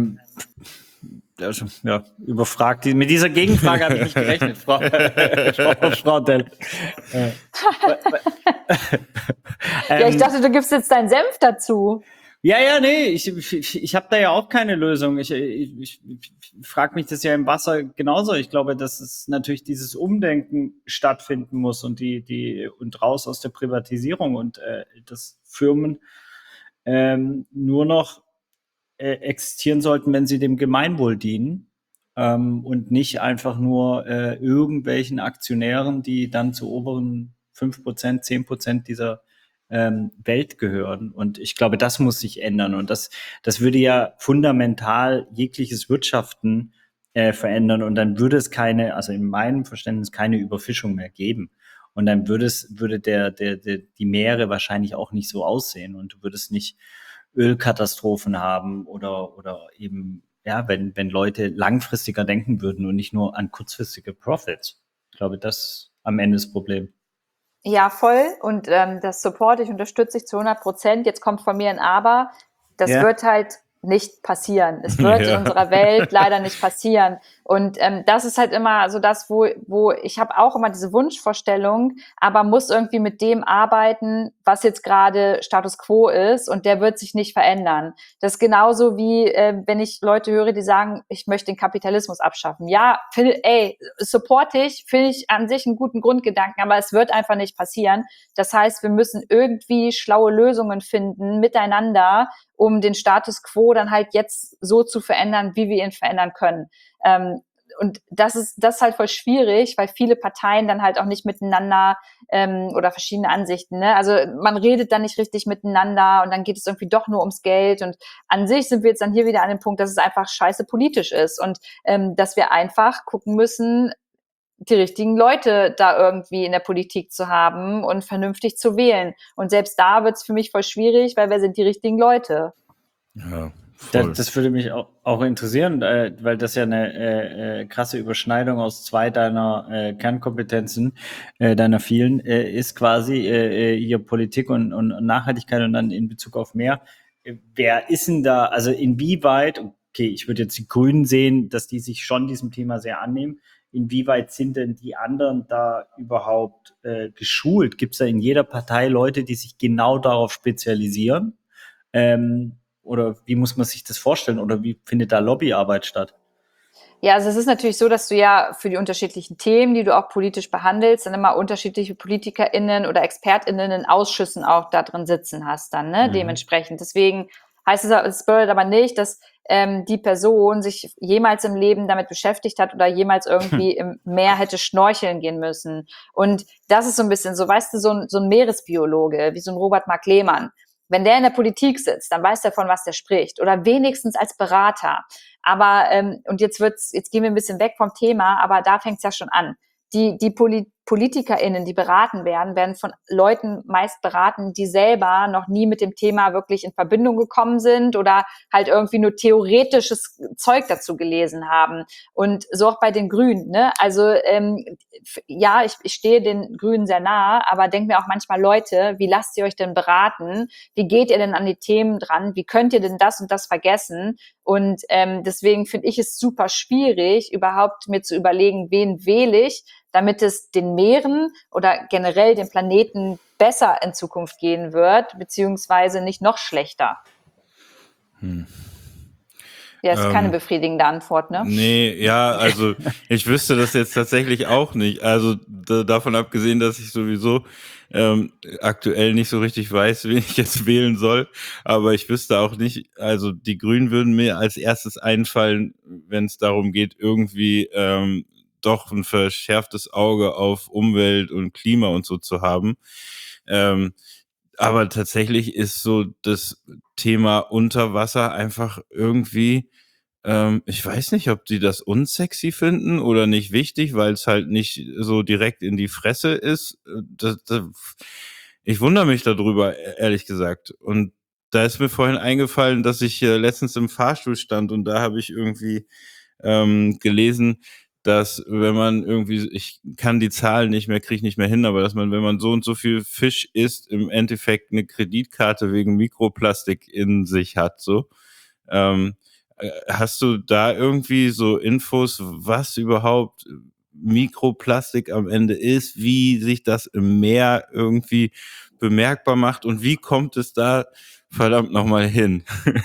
Speaker 1: Also, ja, überfragt. Mit dieser Gegenfrage habe ich nicht gerechnet, Frau Dell.
Speaker 3: Ja, ich dachte, du gibst jetzt deinen Senf dazu.
Speaker 1: Ja, nee, ich habe da ja auch keine Lösung. Ich frage mich das ja im Wasser genauso. Ich glaube, dass es natürlich dieses Umdenken stattfinden muss und und raus aus der Privatisierung und dass Firmen nur noch existieren sollten, wenn sie dem Gemeinwohl dienen und nicht einfach nur irgendwelchen Aktionären, die dann zu oberen 5%, 10% dieser Welt gehören. Und ich glaube, das muss sich ändern. Und das würde ja fundamental jegliches Wirtschaften verändern. Und dann würde es also in meinem Verständnis keine Überfischung mehr geben. Und dann würde die Meere wahrscheinlich auch nicht so aussehen. Und du würdest nicht Ölkatastrophen haben oder eben, ja, wenn Leute langfristiger denken würden und nicht nur an kurzfristige Profits. Ich glaube, das ist am Ende das Problem.
Speaker 3: Ja, voll. Und das unterstütze ich zu 100%. Jetzt kommt von mir ein Aber. Das wird halt nicht passieren. Es wird in unserer Welt leider nicht passieren. Und das ist halt immer so das, wo ich habe auch immer diese Wunschvorstellung, aber muss irgendwie mit dem arbeiten, was jetzt gerade Status Quo ist und der wird sich nicht verändern. Das ist genauso wie, wenn ich Leute höre, die sagen, ich möchte den Kapitalismus abschaffen. Ja, supporte ich, finde ich an sich einen guten Grundgedanken, aber es wird einfach nicht passieren. Das heißt, wir müssen irgendwie schlaue Lösungen finden miteinander, um den Status Quo dann halt jetzt so zu verändern, wie wir ihn verändern können. Und das ist halt voll schwierig, weil viele Parteien dann halt auch nicht miteinander oder verschiedene Ansichten, ne? Also man redet dann nicht richtig miteinander und dann geht es irgendwie doch nur ums Geld und an sich sind wir jetzt dann hier wieder an dem Punkt, dass es einfach scheiße politisch ist und dass wir einfach gucken müssen, die richtigen Leute da irgendwie in der Politik zu haben und vernünftig zu wählen. Und selbst da wird es für mich voll schwierig, weil wer sind die richtigen Leute?
Speaker 2: Ja, voll.
Speaker 1: Das würde mich auch interessieren, weil das ja eine krasse Überschneidung aus zwei deiner Kernkompetenzen, deiner vielen, ist quasi hier Politik und Nachhaltigkeit und dann in Bezug auf Meer. Wer ist denn da, also inwieweit, okay, ich würde jetzt die Grünen sehen, dass die sich schon diesem Thema sehr annehmen. Inwieweit sind denn die anderen da überhaupt geschult? Gibt es da in jeder Partei Leute, die sich genau darauf spezialisieren? Oder wie muss man sich das vorstellen? Oder wie findet da Lobbyarbeit statt?
Speaker 3: Ja, also es ist natürlich so, dass du ja für die unterschiedlichen Themen, die du auch politisch behandelst, dann immer unterschiedliche PolitikerInnen oder ExpertInnen in Ausschüssen auch da drin sitzen hast dann, ne, dementsprechend. Deswegen heißt es bedeutet aber nicht, dass die Person sich jemals im Leben damit beschäftigt hat oder jemals irgendwie im Meer hätte schnorcheln gehen müssen. Und das ist so ein bisschen so, weißt du, so ein Meeresbiologe, wie so ein Robert Mark Lehmann. Wenn der in der Politik sitzt, dann weiß der, von was der spricht. Oder wenigstens als Berater. Aber, und jetzt gehen wir ein bisschen weg vom Thema, aber da fängt es ja schon an. Die PolitikerInnen, die beraten werden von Leuten meist beraten, die selber noch nie mit dem Thema wirklich in Verbindung gekommen sind oder halt irgendwie nur theoretisches Zeug dazu gelesen haben. Und so auch bei den Grünen, ne? Also ja, ich stehe den Grünen sehr nahe, aber denke mir auch manchmal, Leute, wie lasst ihr euch denn beraten? Wie geht ihr denn an die Themen dran? Wie könnt ihr denn das und das vergessen? Und deswegen finde ich es super schwierig, überhaupt mir zu überlegen, wen wähle ich, damit es den Meeren oder generell dem Planeten besser in Zukunft gehen wird, beziehungsweise nicht noch schlechter. Ja, ist keine befriedigende Antwort, ne?
Speaker 2: Nee, ja, also ich wüsste das jetzt tatsächlich auch nicht. Also davon abgesehen, dass ich sowieso aktuell nicht so richtig weiß, wen ich jetzt wählen soll. Aber ich wüsste auch nicht, also die Grünen würden mir als erstes einfallen, wenn es darum geht, irgendwie doch ein verschärftes Auge auf Umwelt und Klima und so zu haben. Aber tatsächlich ist so das Thema Unterwasser einfach irgendwie, ich weiß nicht, ob die das unsexy finden oder nicht wichtig, weil es halt nicht so direkt in die Fresse ist. Ich wundere mich darüber, ehrlich gesagt. Und da ist mir vorhin eingefallen, dass ich letztens im Fahrstuhl stand und da habe ich irgendwie gelesen, dass wenn man irgendwie, ich kann die Zahlen nicht mehr, kriege nicht mehr hin, aber dass man, wenn man so und so viel Fisch isst, im Endeffekt eine Kreditkarte wegen Mikroplastik in sich hat, so. Hast du da irgendwie so Infos, was überhaupt Mikroplastik am Ende ist, wie sich das im Meer irgendwie bemerkbar macht und wie kommt es da verdammt nochmal hin?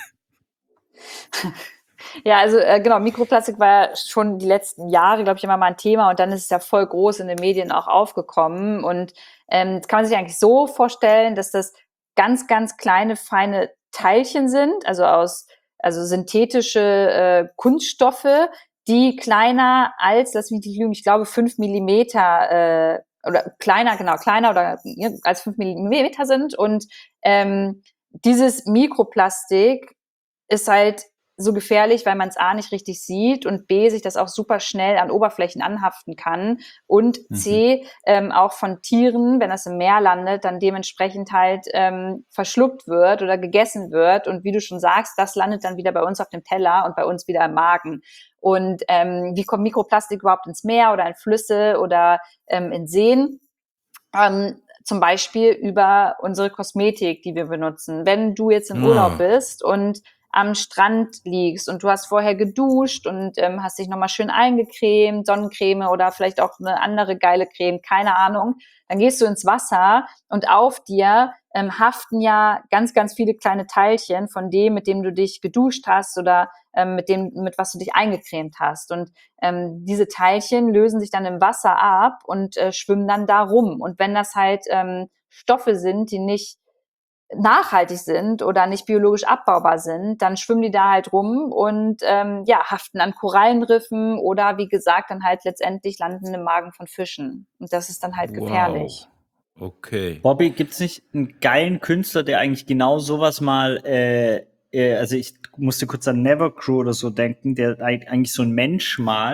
Speaker 3: Ja, also genau, Mikroplastik war ja schon die letzten Jahre, glaube ich, immer mal ein Thema und dann ist es ja voll groß in den Medien auch aufgekommen. Und das kann man sich eigentlich so vorstellen, dass das ganz, ganz kleine, feine Teilchen sind, also synthetische Kunststoffe, die kleiner als, lass mich nicht lügen, ich glaube 5 Millimeter oder kleiner, genau, kleiner oder ja, als 5 Millimeter sind. Und dieses Mikroplastik ist halt so gefährlich, weil man es A nicht richtig sieht und B sich das auch super schnell an Oberflächen anhaften kann und C auch von Tieren, wenn das im Meer landet, dann dementsprechend halt verschluckt wird oder gegessen wird und wie du schon sagst, das landet dann wieder bei uns auf dem Teller und bei uns wieder im Magen. Und wie kommt Mikroplastik überhaupt ins Meer oder in Flüsse oder in Seen? Zum Beispiel über unsere Kosmetik, die wir benutzen. Wenn du jetzt im Urlaub bist und am Strand liegst und du hast vorher geduscht und hast dich nochmal schön eingecremt, Sonnencreme oder vielleicht auch eine andere geile Creme, keine Ahnung, dann gehst du ins Wasser und auf dir haften ja ganz, ganz viele kleine Teilchen von dem, mit dem du dich geduscht hast oder mit was du dich eingecremt hast. Und diese Teilchen lösen sich dann im Wasser ab und schwimmen dann da rum. Und wenn das halt Stoffe sind, die nicht nachhaltig sind oder nicht biologisch abbaubar sind, dann schwimmen die da halt rum und haften an Korallenriffen oder wie gesagt dann halt letztendlich landen im Magen von Fischen. Und das ist dann halt gefährlich.
Speaker 2: Okay.
Speaker 1: Bobby, gibt's nicht einen geilen Künstler, der eigentlich genau sowas mal, also ich musste kurz an Nevercrew oder so denken, der eigentlich so ein Mensch malt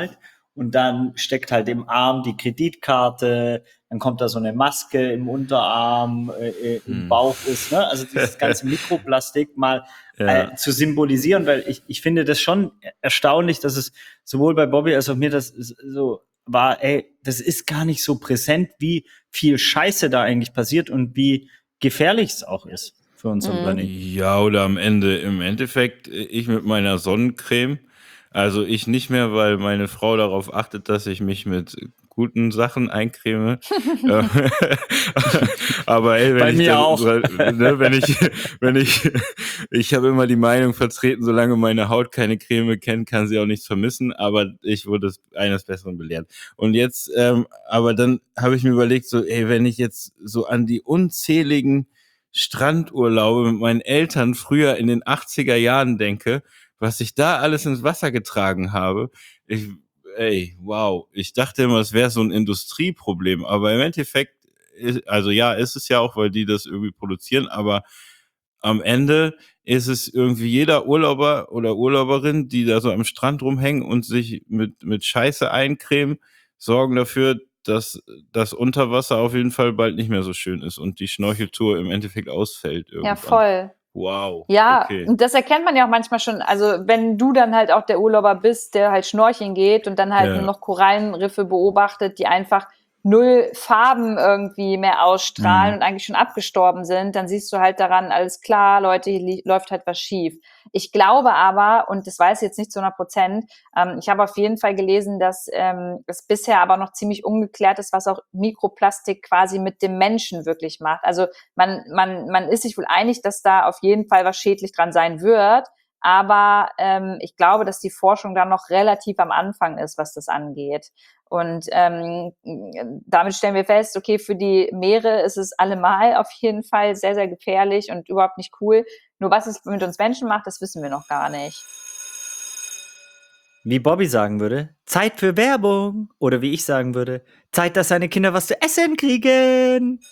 Speaker 1: und dann steckt halt im Arm die Kreditkarte, dann kommt da so eine Maske im Unterarm, im Bauch ist, ne? Also dieses ganze Mikroplastik mal zu symbolisieren, weil ich finde das schon erstaunlich, dass es sowohl bei Bobby als auch mir das so war, das ist gar nicht so präsent, wie viel Scheiße da eigentlich passiert und wie gefährlich es auch ist für unseren Planeten.
Speaker 2: Ja, oder im Endeffekt, ich mit meiner Sonnencreme, also ich nicht mehr, weil meine Frau darauf achtet, dass ich mich mit guten Sachen eincreme. Aber ey,
Speaker 1: Bei mir auch.
Speaker 2: Ich habe immer die Meinung vertreten, solange meine Haut keine Creme kennt, kann sie auch nichts vermissen, aber ich wurde eines Besseren belehrt. Und jetzt, aber dann habe ich mir überlegt, so, ey, wenn ich jetzt so an die unzähligen Strandurlaube mit meinen Eltern früher in den 80er Jahren denke, was ich da alles ins Wasser getragen habe, wow. Ich dachte immer, es wäre so ein Industrieproblem, aber im Endeffekt, also ja, ist es ja auch, weil die das irgendwie produzieren, aber am Ende ist es irgendwie jeder Urlauber oder Urlauberin, die da so am Strand rumhängen und sich mit Scheiße eincremen, sorgen dafür, dass das Unterwasser auf jeden Fall bald nicht mehr so schön ist und die Schnorcheltour im Endeffekt ausfällt irgendwann.
Speaker 3: Ja, voll.
Speaker 2: Wow.
Speaker 3: Ja,
Speaker 2: okay.
Speaker 3: Und das erkennt man ja auch manchmal schon. Also wenn du dann halt auch der Urlauber bist, der halt schnorcheln geht und dann halt nur noch Korallenriffe beobachtet, die einfach 0 Farben irgendwie mehr ausstrahlen und eigentlich schon abgestorben sind, dann siehst du halt daran, alles klar, Leute, hier läuft halt was schief. Ich glaube aber, und das weiß ich jetzt nicht zu 100%, ich habe auf jeden Fall gelesen, dass es bisher aber noch ziemlich ungeklärt ist, was auch Mikroplastik quasi mit dem Menschen wirklich macht. Also man ist sich wohl einig, dass da auf jeden Fall was schädlich dran sein wird, aber ich glaube, dass die Forschung da noch relativ am Anfang ist, was das angeht. Und damit stellen wir fest, okay, für die Meere ist es allemal auf jeden Fall sehr, sehr gefährlich und überhaupt nicht cool. Nur was es mit uns Menschen macht, das wissen wir noch gar nicht.
Speaker 1: Wie Bobby sagen würde, Zeit für Werbung. Oder wie ich sagen würde, Zeit, dass seine Kinder was zu essen kriegen.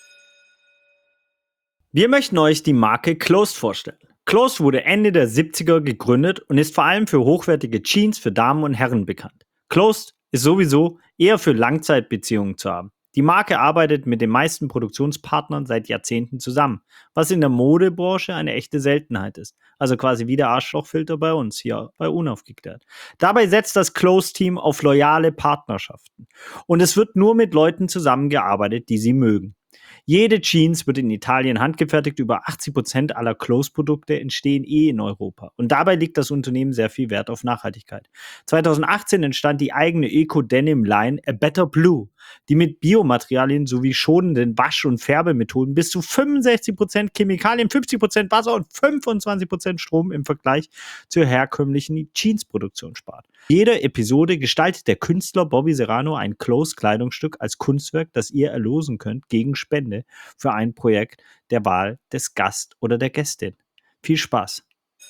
Speaker 1: Wir möchten euch die Marke Closed vorstellen. Closed wurde Ende der 70er gegründet und ist vor allem für hochwertige Jeans für Damen und Herren bekannt. Closed ist sowieso eher für Langzeitbeziehungen zu haben. Die Marke arbeitet mit den meisten Produktionspartnern seit Jahrzehnten zusammen, was in der Modebranche eine echte Seltenheit ist. Also quasi wie der Arschlochfilter bei uns hier bei Unaufgeklärt. Dabei setzt das Closed-Team auf loyale Partnerschaften. Und es wird nur mit Leuten zusammengearbeitet, die sie mögen. Jede Jeans wird in Italien handgefertigt. Über 80% aller Close-Produkte entstehen in Europa. Und dabei legt das Unternehmen sehr viel Wert auf Nachhaltigkeit. 2018 entstand die eigene Eco-Denim-Line A Better Blue, die mit Biomaterialien sowie schonenden Wasch- und Färbemethoden bis zu 65% Chemikalien, 50% Wasser und 25% Strom im Vergleich zur herkömmlichen Jeans-Produktion spart. Jede Episode gestaltet der Künstler Bobby Serrano ein Close-Kleidungsstück als Kunstwerk, das ihr erlosen könnt gegen Spende für ein Projekt der Wahl des Gast oder der Gästin. Viel Spaß.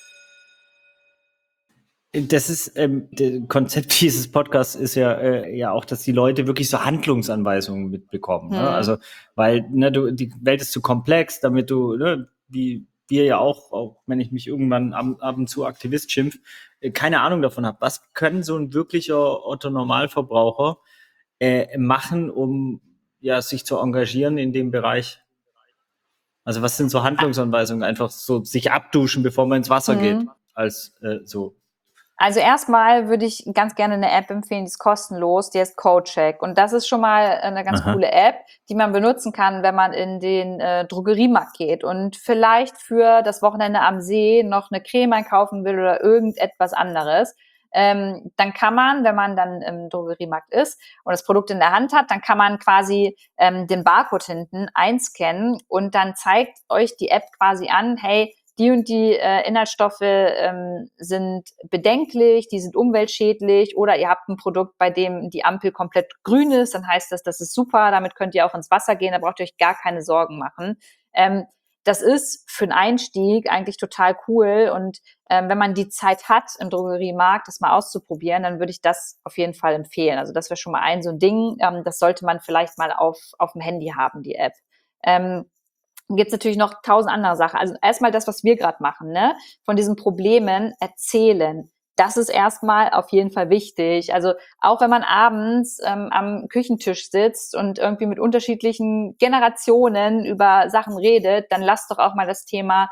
Speaker 1: Das ist, das Konzept dieses Podcasts ist ja auch, dass die Leute wirklich so Handlungsanweisungen mitbekommen. Ne? Also, weil die Welt ist zu komplex, damit du, wie wir ja auch wenn ich mich irgendwann ab und zu Aktivist schimpf, keine Ahnung davon habe. Was können so ein wirklicher Otto-Normalverbraucher machen, um sich zu engagieren in dem Bereich? Also was sind so Handlungsanweisungen? Einfach so sich abduschen, bevor man ins Wasser geht, als so.
Speaker 3: Also erstmal würde ich ganz gerne eine App empfehlen, die ist kostenlos, die heißt CodeCheck. Und das ist schon mal eine ganz coole App, die man benutzen kann, wenn man in den Drogeriemarkt geht und vielleicht für das Wochenende am See noch eine Creme einkaufen will oder irgendetwas anderes. Dann kann man, wenn man dann im Drogeriemarkt ist und das Produkt in der Hand hat, dann kann man quasi den Barcode hinten einscannen und dann zeigt euch die App quasi an, hey, die und die Inhaltsstoffe sind bedenklich, die sind umweltschädlich oder ihr habt ein Produkt, bei dem die Ampel komplett grün ist, dann heißt das ist super, damit könnt ihr auch ins Wasser gehen, da braucht ihr euch gar keine Sorgen machen. Das ist für einen Einstieg eigentlich total cool und wenn man die Zeit hat, im Drogeriemarkt das mal auszuprobieren, dann würde ich das auf jeden Fall empfehlen. Also das wäre schon mal so ein Ding, das sollte man vielleicht mal auf dem Handy haben, die App. Gibt es natürlich noch 1000 andere Sachen. Also erstmal das, was wir gerade machen, ne? Von diesen Problemen erzählen. das ist erstmal auf jeden Fall wichtig. Also auch wenn man abends am Küchentisch sitzt und irgendwie mit unterschiedlichen Generationen über Sachen redet, dann lasst doch auch mal das Thema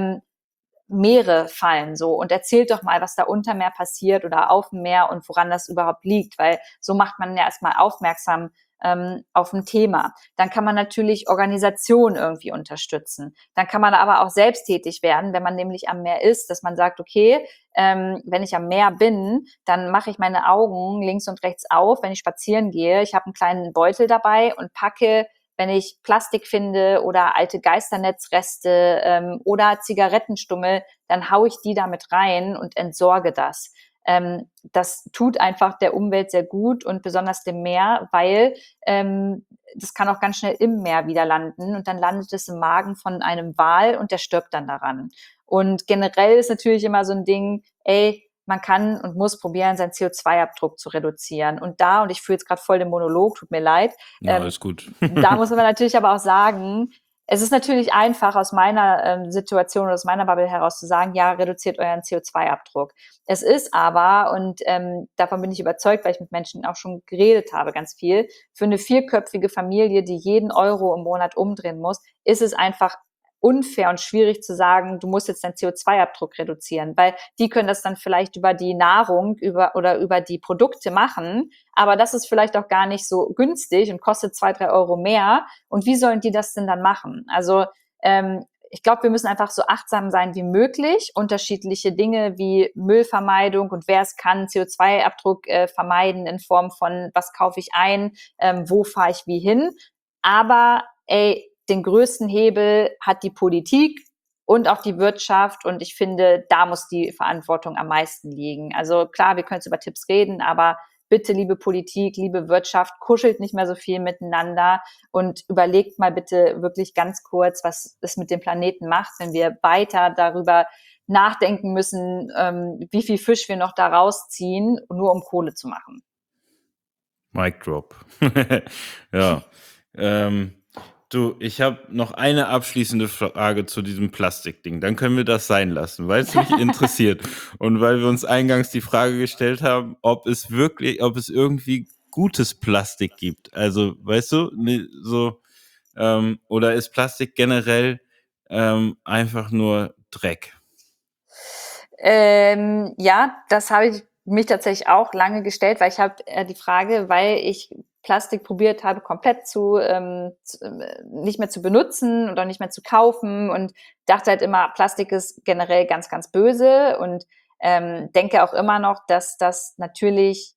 Speaker 3: Meere fallen so und erzählt doch mal, was da unter Meer passiert oder auf dem Meer und woran das überhaupt liegt, weil so macht man ja erstmal aufmerksam auf ein Thema. Dann kann man natürlich Organisationen irgendwie unterstützen. Dann kann man aber auch selbst tätig werden, wenn man nämlich am Meer ist, dass man sagt, okay, wenn ich am Meer bin, dann mache ich meine Augen links und rechts auf, wenn ich spazieren gehe. Ich habe einen kleinen Beutel dabei und packe, wenn ich Plastik finde oder alte Geisternetzreste oder Zigarettenstummel, dann haue ich die damit rein und entsorge das. Das tut einfach der Umwelt sehr gut und besonders dem Meer, weil das kann auch ganz schnell im Meer wieder landen und dann landet es im Magen von einem Wal und der stirbt dann daran. Und generell ist natürlich immer so ein Ding, man kann und muss probieren, seinen CO2-Abdruck zu reduzieren. Und ich führe jetzt gerade voll den Monolog, tut mir leid.
Speaker 2: Ja, ist gut.
Speaker 3: Da muss man natürlich aber auch sagen, es ist natürlich einfach aus meiner Situation oder aus meiner Bubble heraus zu sagen, ja, reduziert euren CO2-Abdruck. Es ist aber, und davon bin ich überzeugt, weil ich mit Menschen auch schon geredet habe, ganz viel, für eine 4-köpfige Familie, die jeden Euro im Monat umdrehen muss, ist es einfach unfair und schwierig zu sagen, du musst jetzt deinen CO2-Abdruck reduzieren, weil die können das dann vielleicht über die Nahrung oder über die Produkte machen, aber das ist vielleicht auch gar nicht so günstig und kostet 2-3 Euro mehr. Und wie sollen die das denn dann machen? Also ich glaube, wir müssen einfach so achtsam sein wie möglich. Unterschiedliche Dinge wie Müllvermeidung und wer es kann, CO2-Abdruck vermeiden in Form von, was kaufe ich ein, wo fahre ich wie hin. Aber den größten Hebel hat die Politik und auch die Wirtschaft. Und ich finde, da muss die Verantwortung am meisten liegen. Also klar, wir können jetzt über Tipps reden, aber bitte, liebe Politik, liebe Wirtschaft, kuschelt nicht mehr so viel miteinander und überlegt mal bitte wirklich ganz kurz, was es mit dem Planeten macht, wenn wir weiter darüber nachdenken müssen, wie viel Fisch wir noch da rausziehen, nur um Kohle zu machen.
Speaker 2: Mic drop. Ja. Du, ich habe noch eine abschließende Frage zu diesem Plastikding. Dann können wir das sein lassen, weil es mich interessiert. Und weil wir uns eingangs die Frage gestellt haben, ob es irgendwie gutes Plastik gibt. Also, weißt du, so, oder ist Plastik generell einfach nur Dreck?
Speaker 3: Ja, das habe ich mich tatsächlich auch lange gestellt, weil ich habe die Frage, weil ich Plastik probiert habe, komplett nicht mehr zu benutzen und auch nicht mehr zu kaufen und dachte halt immer, Plastik ist generell ganz, ganz böse und denke auch immer noch, dass das natürlich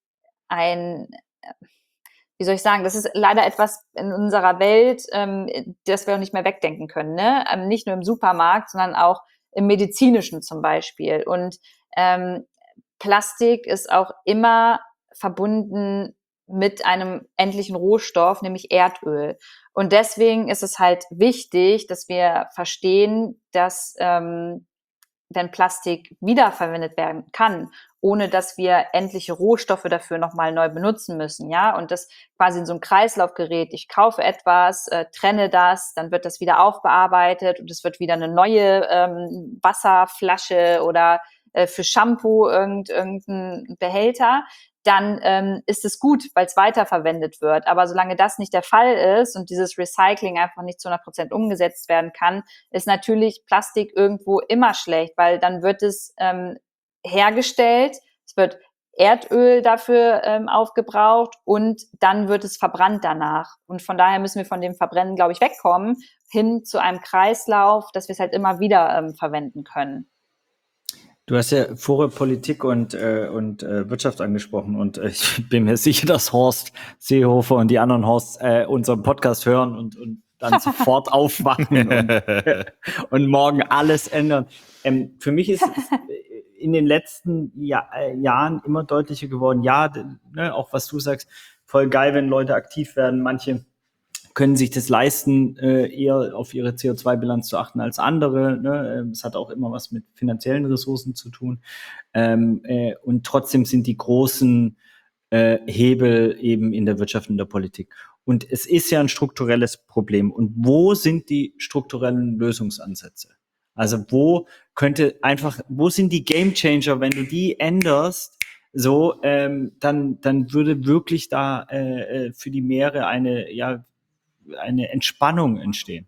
Speaker 3: wie soll ich sagen, das ist leider etwas in unserer Welt, das wir auch nicht mehr wegdenken können, ne? Nicht nur im Supermarkt, sondern auch im Medizinischen zum Beispiel. Und Plastik ist auch immer verbunden mit einem endlichen Rohstoff, nämlich Erdöl. Und deswegen ist es halt wichtig, dass wir verstehen, dass wenn Plastik wiederverwendet werden kann, ohne dass wir endliche Rohstoffe dafür nochmal neu benutzen müssen, ja, und das quasi in so einem Kreislauf gerät. Ich kaufe etwas, trenne das, dann wird das wieder aufbearbeitet und es wird wieder eine neue Wasserflasche oder für Shampoo irgendein Behälter, dann ist es gut, weil es weiterverwendet wird. Aber solange das nicht der Fall ist und dieses Recycling einfach nicht zu 100% umgesetzt werden kann, ist natürlich Plastik irgendwo immer schlecht, weil dann wird es hergestellt, es wird Erdöl dafür aufgebraucht und dann wird es verbrannt danach. Und von daher müssen wir von dem Verbrennen, glaube ich, wegkommen, hin zu einem Kreislauf, dass wir es halt immer wieder verwenden können.
Speaker 1: Du hast ja vorher Politik und Wirtschaft angesprochen und ich bin mir sicher, dass Horst Seehofer und die anderen Horsts unseren Podcast hören und dann sofort aufwachen und morgen alles ändern. Für mich ist in den letzten Jahren immer deutlicher geworden, ja, ne, auch was du sagst, voll geil, wenn Leute aktiv werden. Manche können sich das leisten, eher auf ihre CO2-Bilanz zu achten als andere. Ne? Es hat auch immer was mit finanziellen Ressourcen zu tun. Und trotzdem sind die großen Hebel eben in der Wirtschaft und der Politik. Und es ist ja ein strukturelles Problem. Und wo sind die strukturellen Lösungsansätze? Also wo sind die Gamechanger, wenn du die änderst, so, dann würde wirklich da für die Meere eine Entspannung entstehen.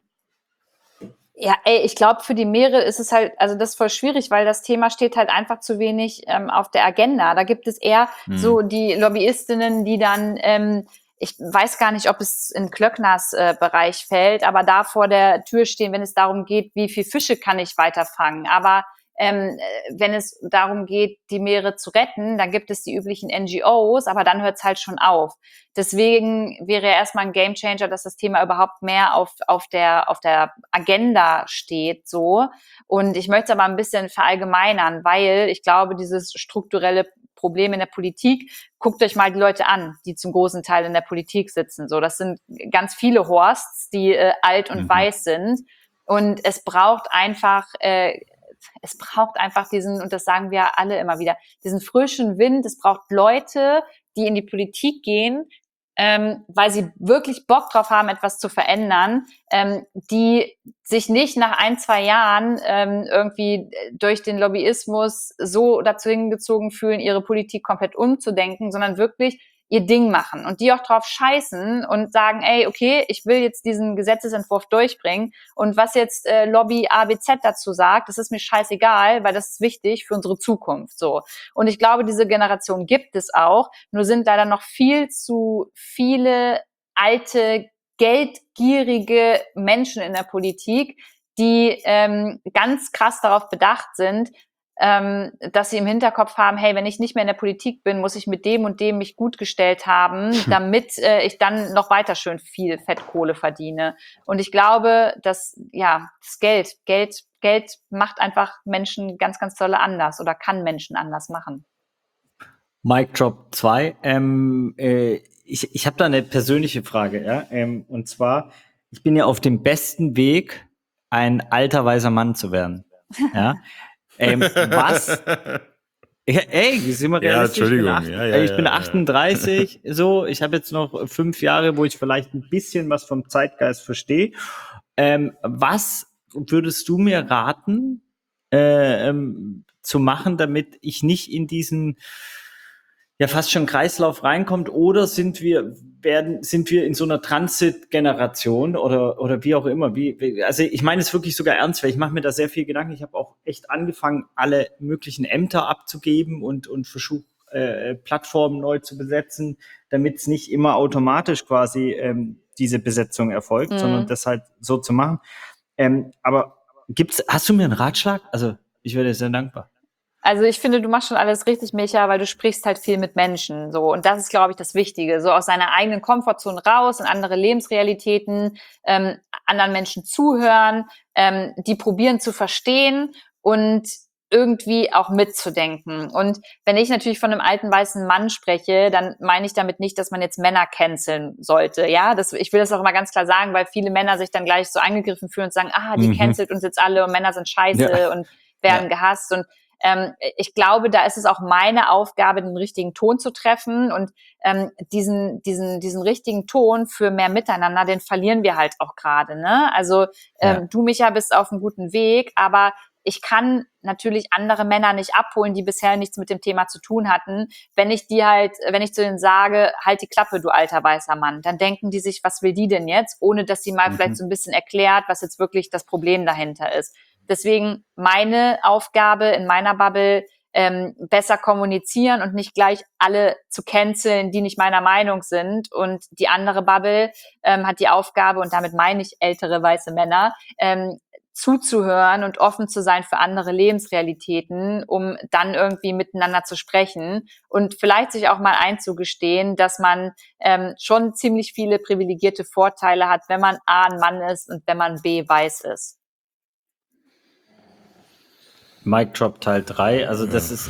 Speaker 3: Ja, ich glaube, für die Meere ist es halt, also das ist voll schwierig, weil das Thema steht halt einfach zu wenig auf der Agenda. Da gibt es eher so die Lobbyistinnen, die dann, ich weiß gar nicht, ob es in Klöckners Bereich fällt, aber da vor der Tür stehen, wenn es darum geht, wie viel Fische kann ich weiterfangen. Aber wenn es darum geht, die Meere zu retten, dann gibt es die üblichen NGOs, aber dann hört es halt schon auf. Deswegen wäre erstmal ein Gamechanger, dass das Thema überhaupt mehr auf der Agenda steht, so. Und ich möchte es aber ein bisschen verallgemeinern, weil ich glaube, dieses strukturelle Problem in der Politik, guckt euch mal die Leute an, die zum großen Teil in der Politik sitzen. So, das sind ganz viele Horsts, die alt und weiß sind. Und es braucht einfach diesen, und das sagen wir alle immer wieder, diesen frischen Wind. Es braucht Leute, die in die Politik gehen, weil sie wirklich Bock drauf haben, etwas zu verändern, die sich nicht nach 1-2 Jahren irgendwie durch den Lobbyismus so dazu hingezogen fühlen, ihre Politik komplett umzudenken, sondern wirklich ihr Ding machen und die auch drauf scheißen und sagen, ey, okay, ich will jetzt diesen Gesetzesentwurf durchbringen und was jetzt Lobby ABC dazu sagt, das ist mir scheißegal, weil das ist wichtig für unsere Zukunft, so. Und ich glaube, diese Generation gibt es auch, nur sind leider noch viel zu viele alte, geldgierige Menschen in der Politik, die ganz krass darauf bedacht sind, dass sie im Hinterkopf haben, hey, wenn ich nicht mehr in der Politik bin, muss ich mit dem und dem mich gut gestellt haben, damit ich dann noch weiter schön viel Fettkohle verdiene. Und ich glaube, dass das Geld macht einfach Menschen ganz, ganz tolle anders oder kann Menschen anders machen.
Speaker 1: Mic Drop 2. Ich habe da eine persönliche Frage, ja. Und zwar, ich bin ja auf dem besten Weg, ein alter weißer Mann zu werden. Ja. Was? Ey, sind wir realistisch? Ich bin 38, so. Ich habe jetzt noch 5 Jahre, wo ich vielleicht ein bisschen was vom Zeitgeist verstehe. Was würdest du mir raten, zu machen, damit ich nicht in diesen fast schon Kreislauf reinkommt, oder sind wir in so einer Transit-Generation oder wie auch immer. Also ich meine es wirklich sogar ernst, weil ich mache mir da sehr viel Gedanken. Ich habe auch echt angefangen, alle möglichen Ämter abzugeben und versuche, Plattformen neu zu besetzen, damit es nicht immer automatisch quasi diese Besetzung erfolgt, sondern das halt so zu machen. Aber hast du mir einen Ratschlag? Also ich wäre dir sehr dankbar.
Speaker 3: Also ich finde, du machst schon alles richtig, Micha, weil du sprichst halt viel mit Menschen, so. Und das ist, glaube ich, das Wichtige. So aus seiner eigenen Komfortzone raus, in andere Lebensrealitäten, anderen Menschen zuhören, die probieren zu verstehen und irgendwie auch mitzudenken. Und wenn ich natürlich von einem alten weißen Mann spreche, dann meine ich damit nicht, dass man jetzt Männer canceln sollte. Ja, ich will das auch immer ganz klar sagen, weil viele Männer sich dann gleich so angegriffen fühlen und sagen, die cancelt uns jetzt alle und Männer sind scheiße und werden gehasst. Und ich glaube, da ist es auch meine Aufgabe, den richtigen Ton zu treffen und diesen richtigen Ton für mehr Miteinander, den verlieren wir halt auch gerade, ne? Also du, Micha, bist auf einem guten Weg, aber ich kann natürlich andere Männer nicht abholen, die bisher nichts mit dem Thema zu tun hatten. Wenn ich zu denen sage, halt die Klappe, du alter weißer Mann, dann denken die sich, was will die denn jetzt? Ohne dass sie mal vielleicht so ein bisschen erklärt, was jetzt wirklich das Problem dahinter ist. Deswegen meine Aufgabe in meiner Bubble, besser kommunizieren und nicht gleich alle zu canceln, die nicht meiner Meinung sind. Und die andere Bubble hat die Aufgabe, und damit meine ich ältere weiße Männer, zuzuhören und offen zu sein für andere Lebensrealitäten, um dann irgendwie miteinander zu sprechen und vielleicht sich auch mal einzugestehen, dass man schon ziemlich viele privilegierte Vorteile hat, wenn man A, ein Mann ist und wenn man B, weiß ist.
Speaker 1: Mic Drop Teil 3, also das ist,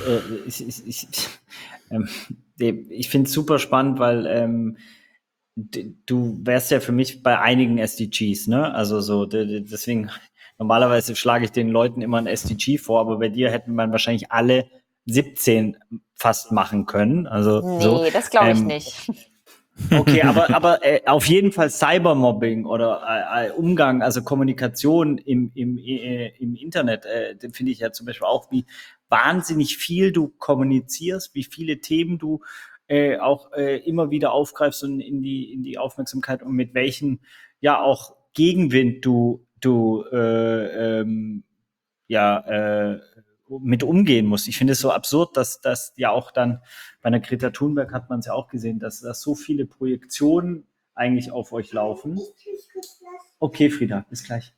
Speaker 1: ich finde es super spannend, weil du wärst ja für mich bei einigen SDGs, ne? Also so, deswegen, normalerweise schlage ich den Leuten immer ein SDG vor, aber bei dir hätten man wahrscheinlich alle 17 fast machen können. Also
Speaker 3: nee, das glaube ich nicht.
Speaker 1: Okay, aber auf jeden Fall Cybermobbing oder Umgang, also Kommunikation im Internet, den finde ich ja zum Beispiel auch, wie wahnsinnig viel du kommunizierst, wie viele Themen du auch immer wieder aufgreifst und in die Aufmerksamkeit und mit welchen ja auch Gegenwind du mit umgehen musst. Ich finde es so absurd, dass ja auch dann bei einer Greta Thunberg hat man es ja auch gesehen, dass so viele Projektionen eigentlich auf euch laufen. Okay, Frieda, bis gleich.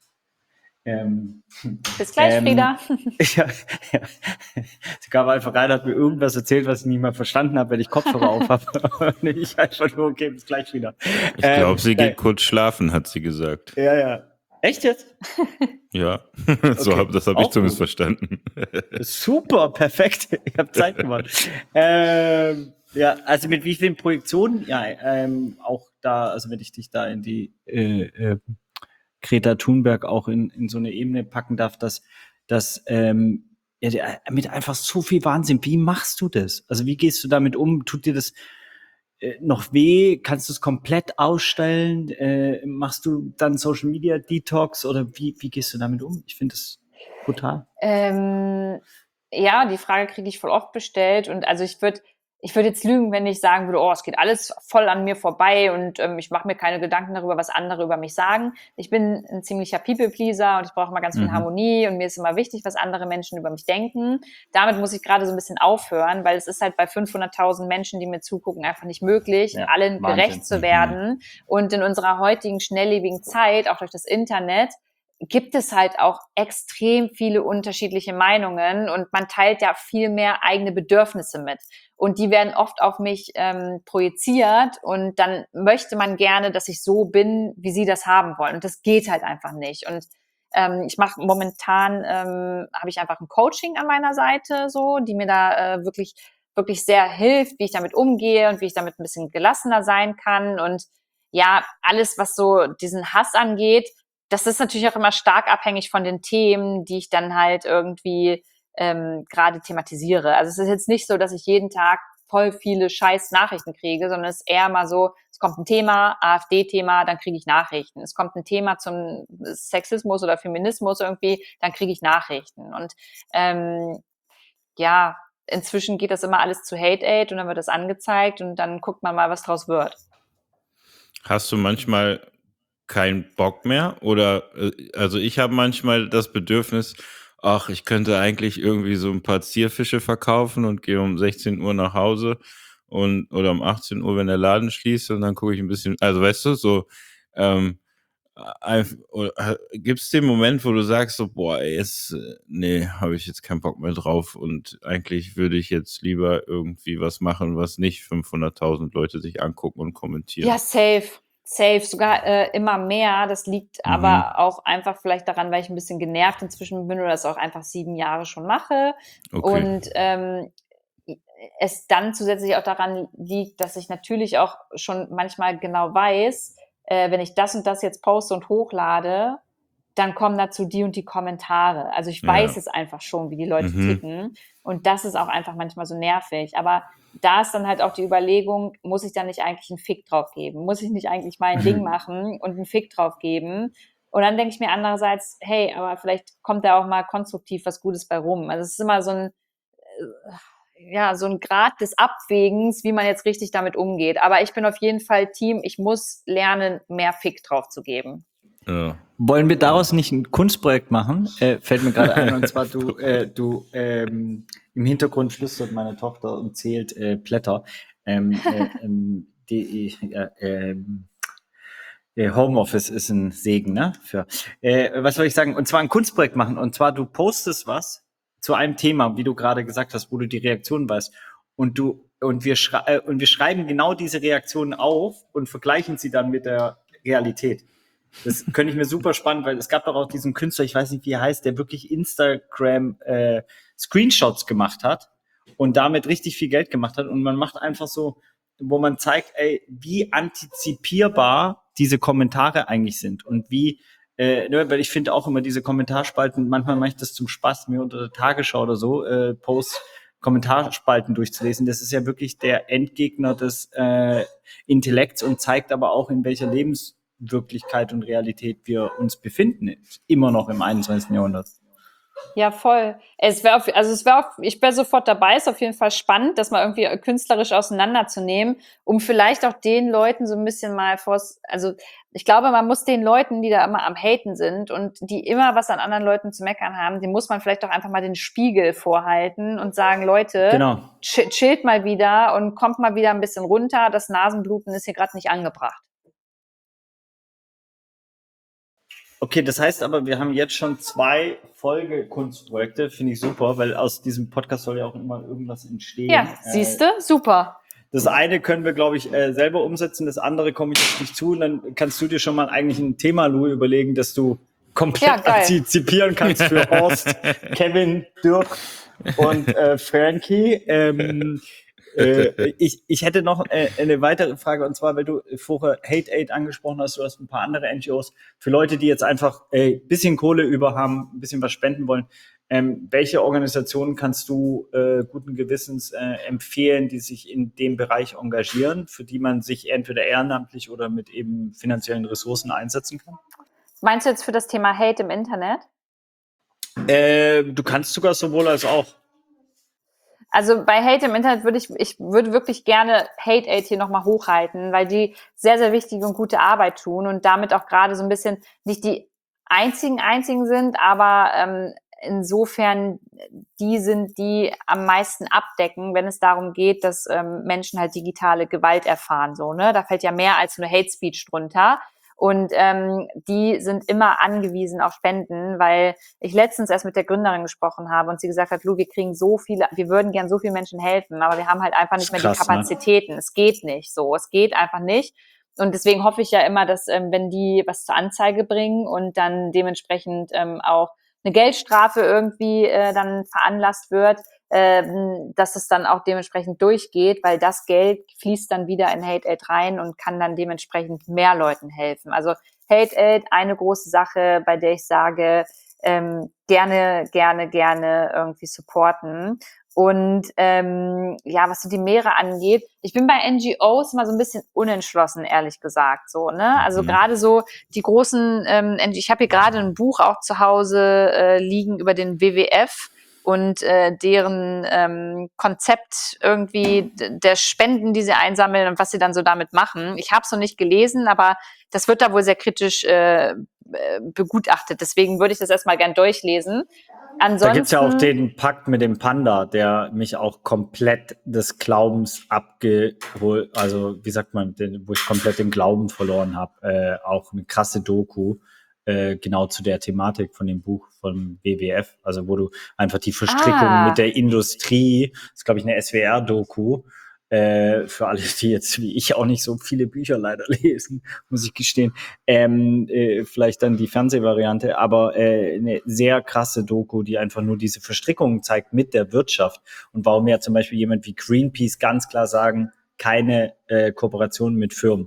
Speaker 3: Bis gleich, Frieda.
Speaker 1: Ja. Sie kam einfach rein, hat mir irgendwas erzählt, was ich nicht mal verstanden habe, wenn ich Kopfhörer auf habe. Ich einfach nur, okay, bis gleich, Frieda.
Speaker 2: Ich glaube, sie geht kurz schlafen, hat sie gesagt.
Speaker 1: Ja. Echt jetzt?
Speaker 2: Ja, so
Speaker 1: Okay.
Speaker 2: das habe ich
Speaker 1: Auch
Speaker 2: zumindest
Speaker 1: gut.
Speaker 2: verstanden.
Speaker 1: Super, perfekt. Ich habe Zeit gemacht. Ja, also mit wie vielen Projektionen? Ja, auch da, also wenn ich dich da in die Greta Thunberg auch in so eine Ebene packen darf, dass mit einfach so viel Wahnsinn. Wie machst du das? Also wie gehst du damit um? Tut dir das noch weh? Kannst du es komplett ausstellen? Machst du dann Social Media Detox oder wie gehst du damit um? Ich finde das brutal.
Speaker 3: Ja, die Frage kriege ich voll oft gestellt und also ich würde jetzt lügen, wenn ich sagen würde, oh, es geht alles voll an mir vorbei und ich mache mir keine Gedanken darüber, was andere über mich sagen. Ich bin ein ziemlicher People-Pleaser und ich brauche immer ganz viel Harmonie und mir ist immer wichtig, was andere Menschen über mich denken. Damit muss ich gerade so ein bisschen aufhören, weil es ist halt bei 500.000 Menschen, die mir zugucken, einfach nicht möglich,
Speaker 1: Ja,
Speaker 3: allen
Speaker 1: Wahnsinn.
Speaker 3: gerecht zu werden. Und in unserer heutigen schnelllebigen Zeit, auch durch das Internet, gibt es halt auch extrem viele unterschiedliche Meinungen und man teilt ja viel mehr eigene Bedürfnisse mit. Und die werden oft auf mich projiziert und dann möchte man gerne, dass ich so bin, wie sie das haben wollen. Und das geht halt einfach nicht. Und ich mache momentan, habe ich einfach ein Coaching an meiner Seite, so, die mir da wirklich sehr hilft, wie ich damit umgehe und wie ich damit ein bisschen gelassener sein kann. Und ja, alles, was so diesen Hass angeht, das ist natürlich auch immer stark abhängig von den Themen, die ich dann halt irgendwie gerade thematisiere. Also es ist jetzt nicht so, dass ich jeden Tag voll viele scheiß Nachrichten kriege, sondern es ist eher mal so, es kommt ein Thema, AfD-Thema, dann kriege ich Nachrichten. Es kommt ein Thema zum Sexismus oder Feminismus irgendwie, dann kriege ich Nachrichten. Und ja, inzwischen geht das immer alles zu Hate Aid und dann wird das angezeigt und dann guckt man mal, was draus wird.
Speaker 2: Hast du manchmal keinen Bock mehr? Oder, also ich habe manchmal das Bedürfnis, ach, ich könnte eigentlich irgendwie so ein paar Zierfische verkaufen und gehe um 16 Uhr nach Hause oder um 18 Uhr, wenn der Laden schließt und dann gucke ich ein bisschen, also weißt du, so, gibt es den Moment, wo du sagst so, boah, ey, nee, habe ich jetzt keinen Bock mehr drauf und eigentlich würde ich jetzt lieber irgendwie was machen, was nicht 500.000 Leute sich angucken und kommentieren.
Speaker 3: Ja, safe, sogar immer mehr. Das liegt aber auch einfach vielleicht daran, weil ich ein bisschen genervt inzwischen bin oder das auch einfach 7 Jahre schon mache.
Speaker 2: Okay.
Speaker 3: Und es dann zusätzlich auch daran liegt, dass ich natürlich auch schon manchmal genau weiß, wenn ich das und das jetzt poste und hochlade, dann kommen dazu die und die Kommentare. Also ich weiß es einfach schon, wie die Leute ticken. Und das ist auch einfach manchmal so nervig. Aber da ist dann halt auch die Überlegung, muss ich da nicht eigentlich einen Fick drauf geben? Muss ich nicht eigentlich mal ein Ding machen und einen Fick drauf geben? Und dann denke ich mir andererseits, hey, aber vielleicht kommt da auch mal konstruktiv was Gutes bei rum. Also es ist immer so ein Grad des Abwägens, wie man jetzt richtig damit umgeht. Aber ich bin auf jeden Fall Team, ich muss lernen, mehr Fick drauf zu geben.
Speaker 2: Ja.
Speaker 1: Wollen wir daraus nicht ein Kunstprojekt machen? Fällt mir gerade ein, und zwar du im Hintergrund flüstert meine Tochter und zählt Blätter. Homeoffice ist ein Segen, ne? Was soll ich sagen? Und zwar ein Kunstprojekt machen. Und zwar du postest was zu einem Thema, wie du gerade gesagt hast, wo du die Reaktionen weißt. Und wir schreiben genau diese Reaktionen auf und vergleichen sie dann mit der Realität. Das könnte ich mir super spannend, weil es gab doch auch diesen Künstler, ich weiß nicht, wie er heißt, der wirklich Instagram Screenshots gemacht hat und damit richtig viel Geld gemacht hat. Und man macht einfach so, wo man zeigt, ey, wie antizipierbar diese Kommentare eigentlich sind und wie, weil ich finde auch immer diese Kommentarspalten, manchmal mache ich das zum Spaß, mir unter der Tagesschau oder so, Posts Kommentarspalten durchzulesen. Das ist ja wirklich der Endgegner des Intellekts und zeigt aber auch, in welcher Lebenswirklichkeit und Realität wir uns befinden, immer noch im 21. Jahrhundert.
Speaker 3: Ja, voll. Ich wäre sofort dabei, ist auf jeden Fall spannend, das mal irgendwie künstlerisch auseinanderzunehmen, um vielleicht auch den Leuten so ein bisschen mal ich glaube, man muss den Leuten, die da immer am Haten sind und die immer was an anderen Leuten zu meckern haben, dem muss man vielleicht auch einfach mal den Spiegel vorhalten und sagen, Leute,
Speaker 1: genau,
Speaker 3: chillt mal wieder und kommt mal wieder ein bisschen runter, das Nasenbluten ist hier gerade nicht angebracht.
Speaker 1: Okay, das heißt aber, wir haben jetzt schon 2 Folgekunstprojekte, finde ich super, weil aus diesem Podcast soll ja auch immer irgendwas entstehen.
Speaker 3: Ja, siehste, super.
Speaker 1: Das eine können wir, glaube ich, selber umsetzen, das andere komme ich jetzt nicht zu. Und dann kannst du dir schon mal eigentlich ein Thema, Lou, überlegen, dass du komplett antizipieren kannst für Horst, Kevin, Dirk und Frankie. Ich hätte noch eine weitere Frage, und zwar, weil du vorher Hate Aid angesprochen hast, du hast ein paar andere NGOs, für Leute, die jetzt einfach ein bisschen Kohle über haben, ein bisschen was spenden wollen. Welche Organisationen kannst du guten Gewissens empfehlen, die sich in dem Bereich engagieren, für die man sich entweder ehrenamtlich oder mit eben finanziellen Ressourcen einsetzen kann?
Speaker 3: Meinst du jetzt für das Thema Hate im Internet?
Speaker 1: Du kannst sogar sowohl als auch.
Speaker 3: Also bei Hate im Internet ich würde wirklich gerne Hate Aid hier nochmal hochhalten, weil die sehr, sehr wichtige und gute Arbeit tun und damit auch gerade so ein bisschen nicht die einzigen sind, aber insofern die sind, die am meisten abdecken, wenn es darum geht, dass Menschen halt digitale Gewalt erfahren. So, ne? Da fällt ja mehr als nur Hate Speech drunter. Und die sind immer angewiesen auf Spenden, weil ich letztens erst mit der Gründerin gesprochen habe und sie gesagt hat, Lu, wir würden gern so vielen Menschen helfen, aber wir haben halt einfach nicht mehr die Kapazitäten. Ne? Es geht nicht so, es geht einfach nicht. Und deswegen hoffe ich ja immer, dass wenn die was zur Anzeige bringen und dann dementsprechend auch eine Geldstrafe irgendwie dann veranlasst wird, dass es dann auch dementsprechend durchgeht, weil das Geld fließt dann wieder in Hate Aid rein und kann dann dementsprechend mehr Leuten helfen. Also Hate Aid, eine große Sache, bei der ich sage, gerne irgendwie supporten. Und was so die Meere angeht, ich bin bei NGOs immer so ein bisschen unentschlossen, ehrlich gesagt. So, ne? Also gerade so die großen, ich habe hier gerade ein Buch auch zu Hause liegen über den WWF und deren Konzept irgendwie der Spenden, die sie einsammeln und was sie dann so damit machen. Ich habe es noch nicht gelesen, aber das wird da wohl sehr kritisch begutachtet. Deswegen würde ich das erstmal gern durchlesen. Ansonsten,
Speaker 1: da gibt's ja auch den Pakt mit dem Panda, der mich auch komplett des Glaubens abgeholt, also wie sagt man, wo ich komplett den Glauben verloren habe. Auch eine krasse Doku, genau zu der Thematik von dem Buch von WWF, also wo du einfach die Verstrickung mit der Industrie, das ist glaube ich eine SWR-Doku, für alle, die jetzt wie ich auch nicht so viele Bücher leider lesen, muss ich gestehen, vielleicht dann die Fernsehvariante, aber eine sehr krasse Doku, die einfach nur diese Verstrickungen zeigt mit der Wirtschaft und warum ja zum Beispiel jemand wie Greenpeace ganz klar sagen, keine Kooperation mit Firmen.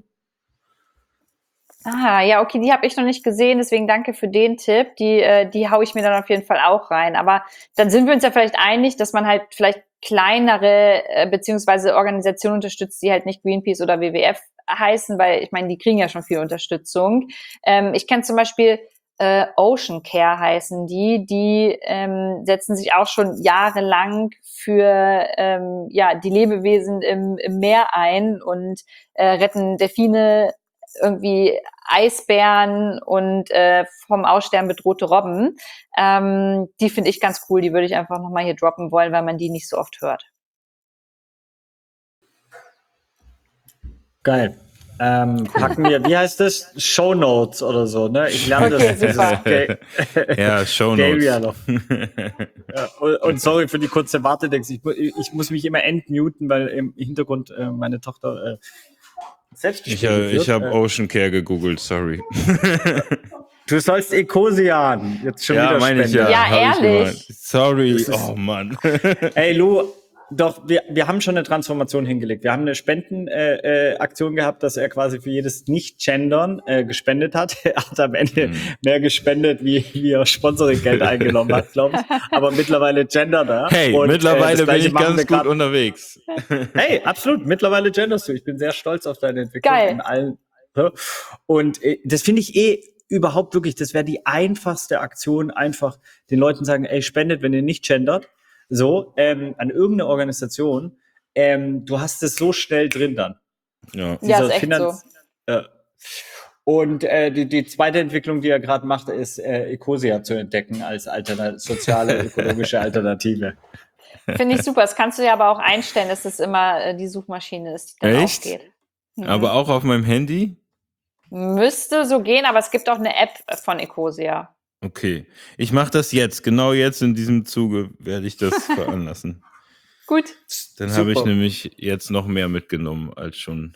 Speaker 3: Ja, okay, die habe ich noch nicht gesehen, deswegen danke für den Tipp. Die haue ich mir dann auf jeden Fall auch rein. Aber dann sind wir uns ja vielleicht einig, dass man halt vielleicht kleinere beziehungsweise Organisationen unterstützt, die halt nicht Greenpeace oder WWF heißen, weil ich meine, die kriegen ja schon viel Unterstützung. Ich kenne zum Beispiel Ocean Care heißen die setzen sich auch schon jahrelang für die Lebewesen im Meer ein und retten Delfine, irgendwie Eisbären und vom Aussterben bedrohte Robben. Die finde ich ganz cool, die würde ich einfach nochmal hier droppen wollen, weil man die nicht so oft hört.
Speaker 1: Geil. Packen wir, wie heißt das? Shownotes oder so, ne? Ich lerne das.
Speaker 2: Ja, Shownotes.
Speaker 1: Ja noch. Ja, und sorry für die kurze Wartedex. Ich muss mich immer entmuten, weil im Hintergrund meine Tochter
Speaker 2: Ich habe Ocean Care gegoogelt, sorry.
Speaker 1: Du sollst Ecosian jetzt schon wieder
Speaker 2: meine
Speaker 1: spenden.
Speaker 2: ich
Speaker 3: ja ehrlich.
Speaker 2: Sorry, oh Mann.
Speaker 1: Ey, Lou, Doch, wir haben schon eine Transformation hingelegt. Wir haben eine Spendenaktion gehabt, dass er quasi für jedes Nicht-Gendern gespendet hat. Er hat am Ende mehr gespendet, wie er Sponsoring-Geld eingenommen hat, glaube ich. Aber mittlerweile gendert er.
Speaker 2: Hey, und, mittlerweile bin ich ganz gut unterwegs.
Speaker 1: Hey, absolut. Mittlerweile genderst du. Ich bin sehr stolz auf deine Entwicklung.
Speaker 3: Geil.
Speaker 1: In allen. Und das finde ich überhaupt wirklich, das wäre die einfachste Aktion, einfach den Leuten sagen, ey, spendet, wenn ihr nicht gendert. So, an irgendeine Organisation, du hast es so schnell drin dann.
Speaker 3: Ja, ist echt so.
Speaker 1: Und die zweite Entwicklung, die er gerade macht, ist Ecosia zu entdecken als soziale, ökologische Alternative.
Speaker 3: Finde ich super. Das kannst du ja aber auch einstellen, dass es immer die Suchmaschine ist, die dann aufgeht.
Speaker 2: Aber auch auf meinem Handy?
Speaker 3: Müsste so gehen, aber es gibt auch eine App von Ecosia.
Speaker 2: Okay, ich mache das jetzt. Genau jetzt in diesem Zuge werde ich das veranlassen.
Speaker 3: Gut.
Speaker 2: Dann habe ich nämlich jetzt noch mehr mitgenommen als schon.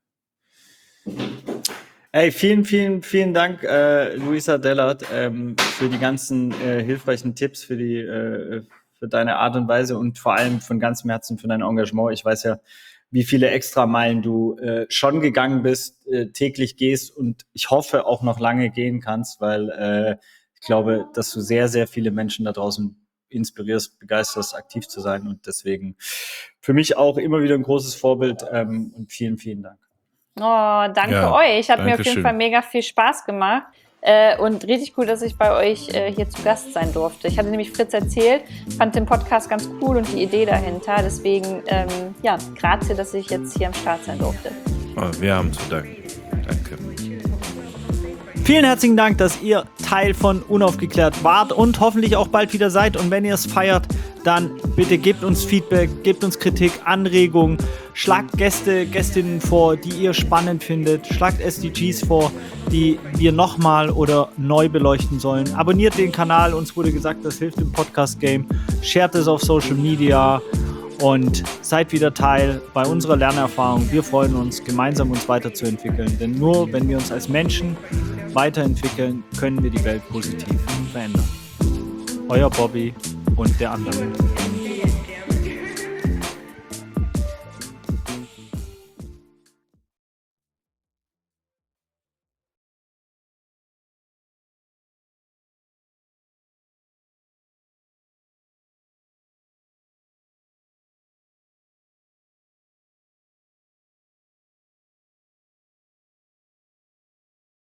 Speaker 1: Ey, vielen, vielen, vielen Dank, Luisa Dellert, für die ganzen hilfreichen Tipps, für deine Art und Weise und vor allem von ganzem Herzen für dein Engagement. Ich weiß ja, wie viele Extrameilen du schon gegangen bist, täglich gehst und ich hoffe auch noch lange gehen kannst, weil ich glaube, dass du sehr, sehr viele Menschen da draußen inspirierst, begeisterst, aktiv zu sein und deswegen für mich auch immer wieder ein großes Vorbild und vielen, vielen Dank.
Speaker 3: Oh, danke euch. Hat mir auf jeden Fall mega viel Spaß gemacht. Und richtig cool, dass ich bei euch hier zu Gast sein durfte. Ich hatte nämlich Fritz erzählt, fand den Podcast ganz cool und die Idee dahinter. Deswegen, grazie, dass ich jetzt hier am Start sein durfte.
Speaker 2: Oh, wir haben zu danken. Danke.
Speaker 1: Vielen herzlichen Dank, dass ihr Teil von Unaufgeklärt wart und hoffentlich auch bald wieder seid. Und wenn ihr es feiert, dann bitte gebt uns Feedback, gebt uns Kritik, Anregungen, schlagt Gästinnen vor, die ihr spannend findet, schlagt SDGs vor, die wir nochmal oder neu beleuchten sollen. Abonniert den Kanal, uns wurde gesagt, das hilft im Podcast-Game. Shared es auf Social Media und seid wieder Teil bei unserer Lernerfahrung. Wir freuen uns, gemeinsam uns weiterzuentwickeln, denn nur wenn wir uns als Menschen weiterentwickeln, können wir die Welt positiv verändern. Euer Bobby und der andere.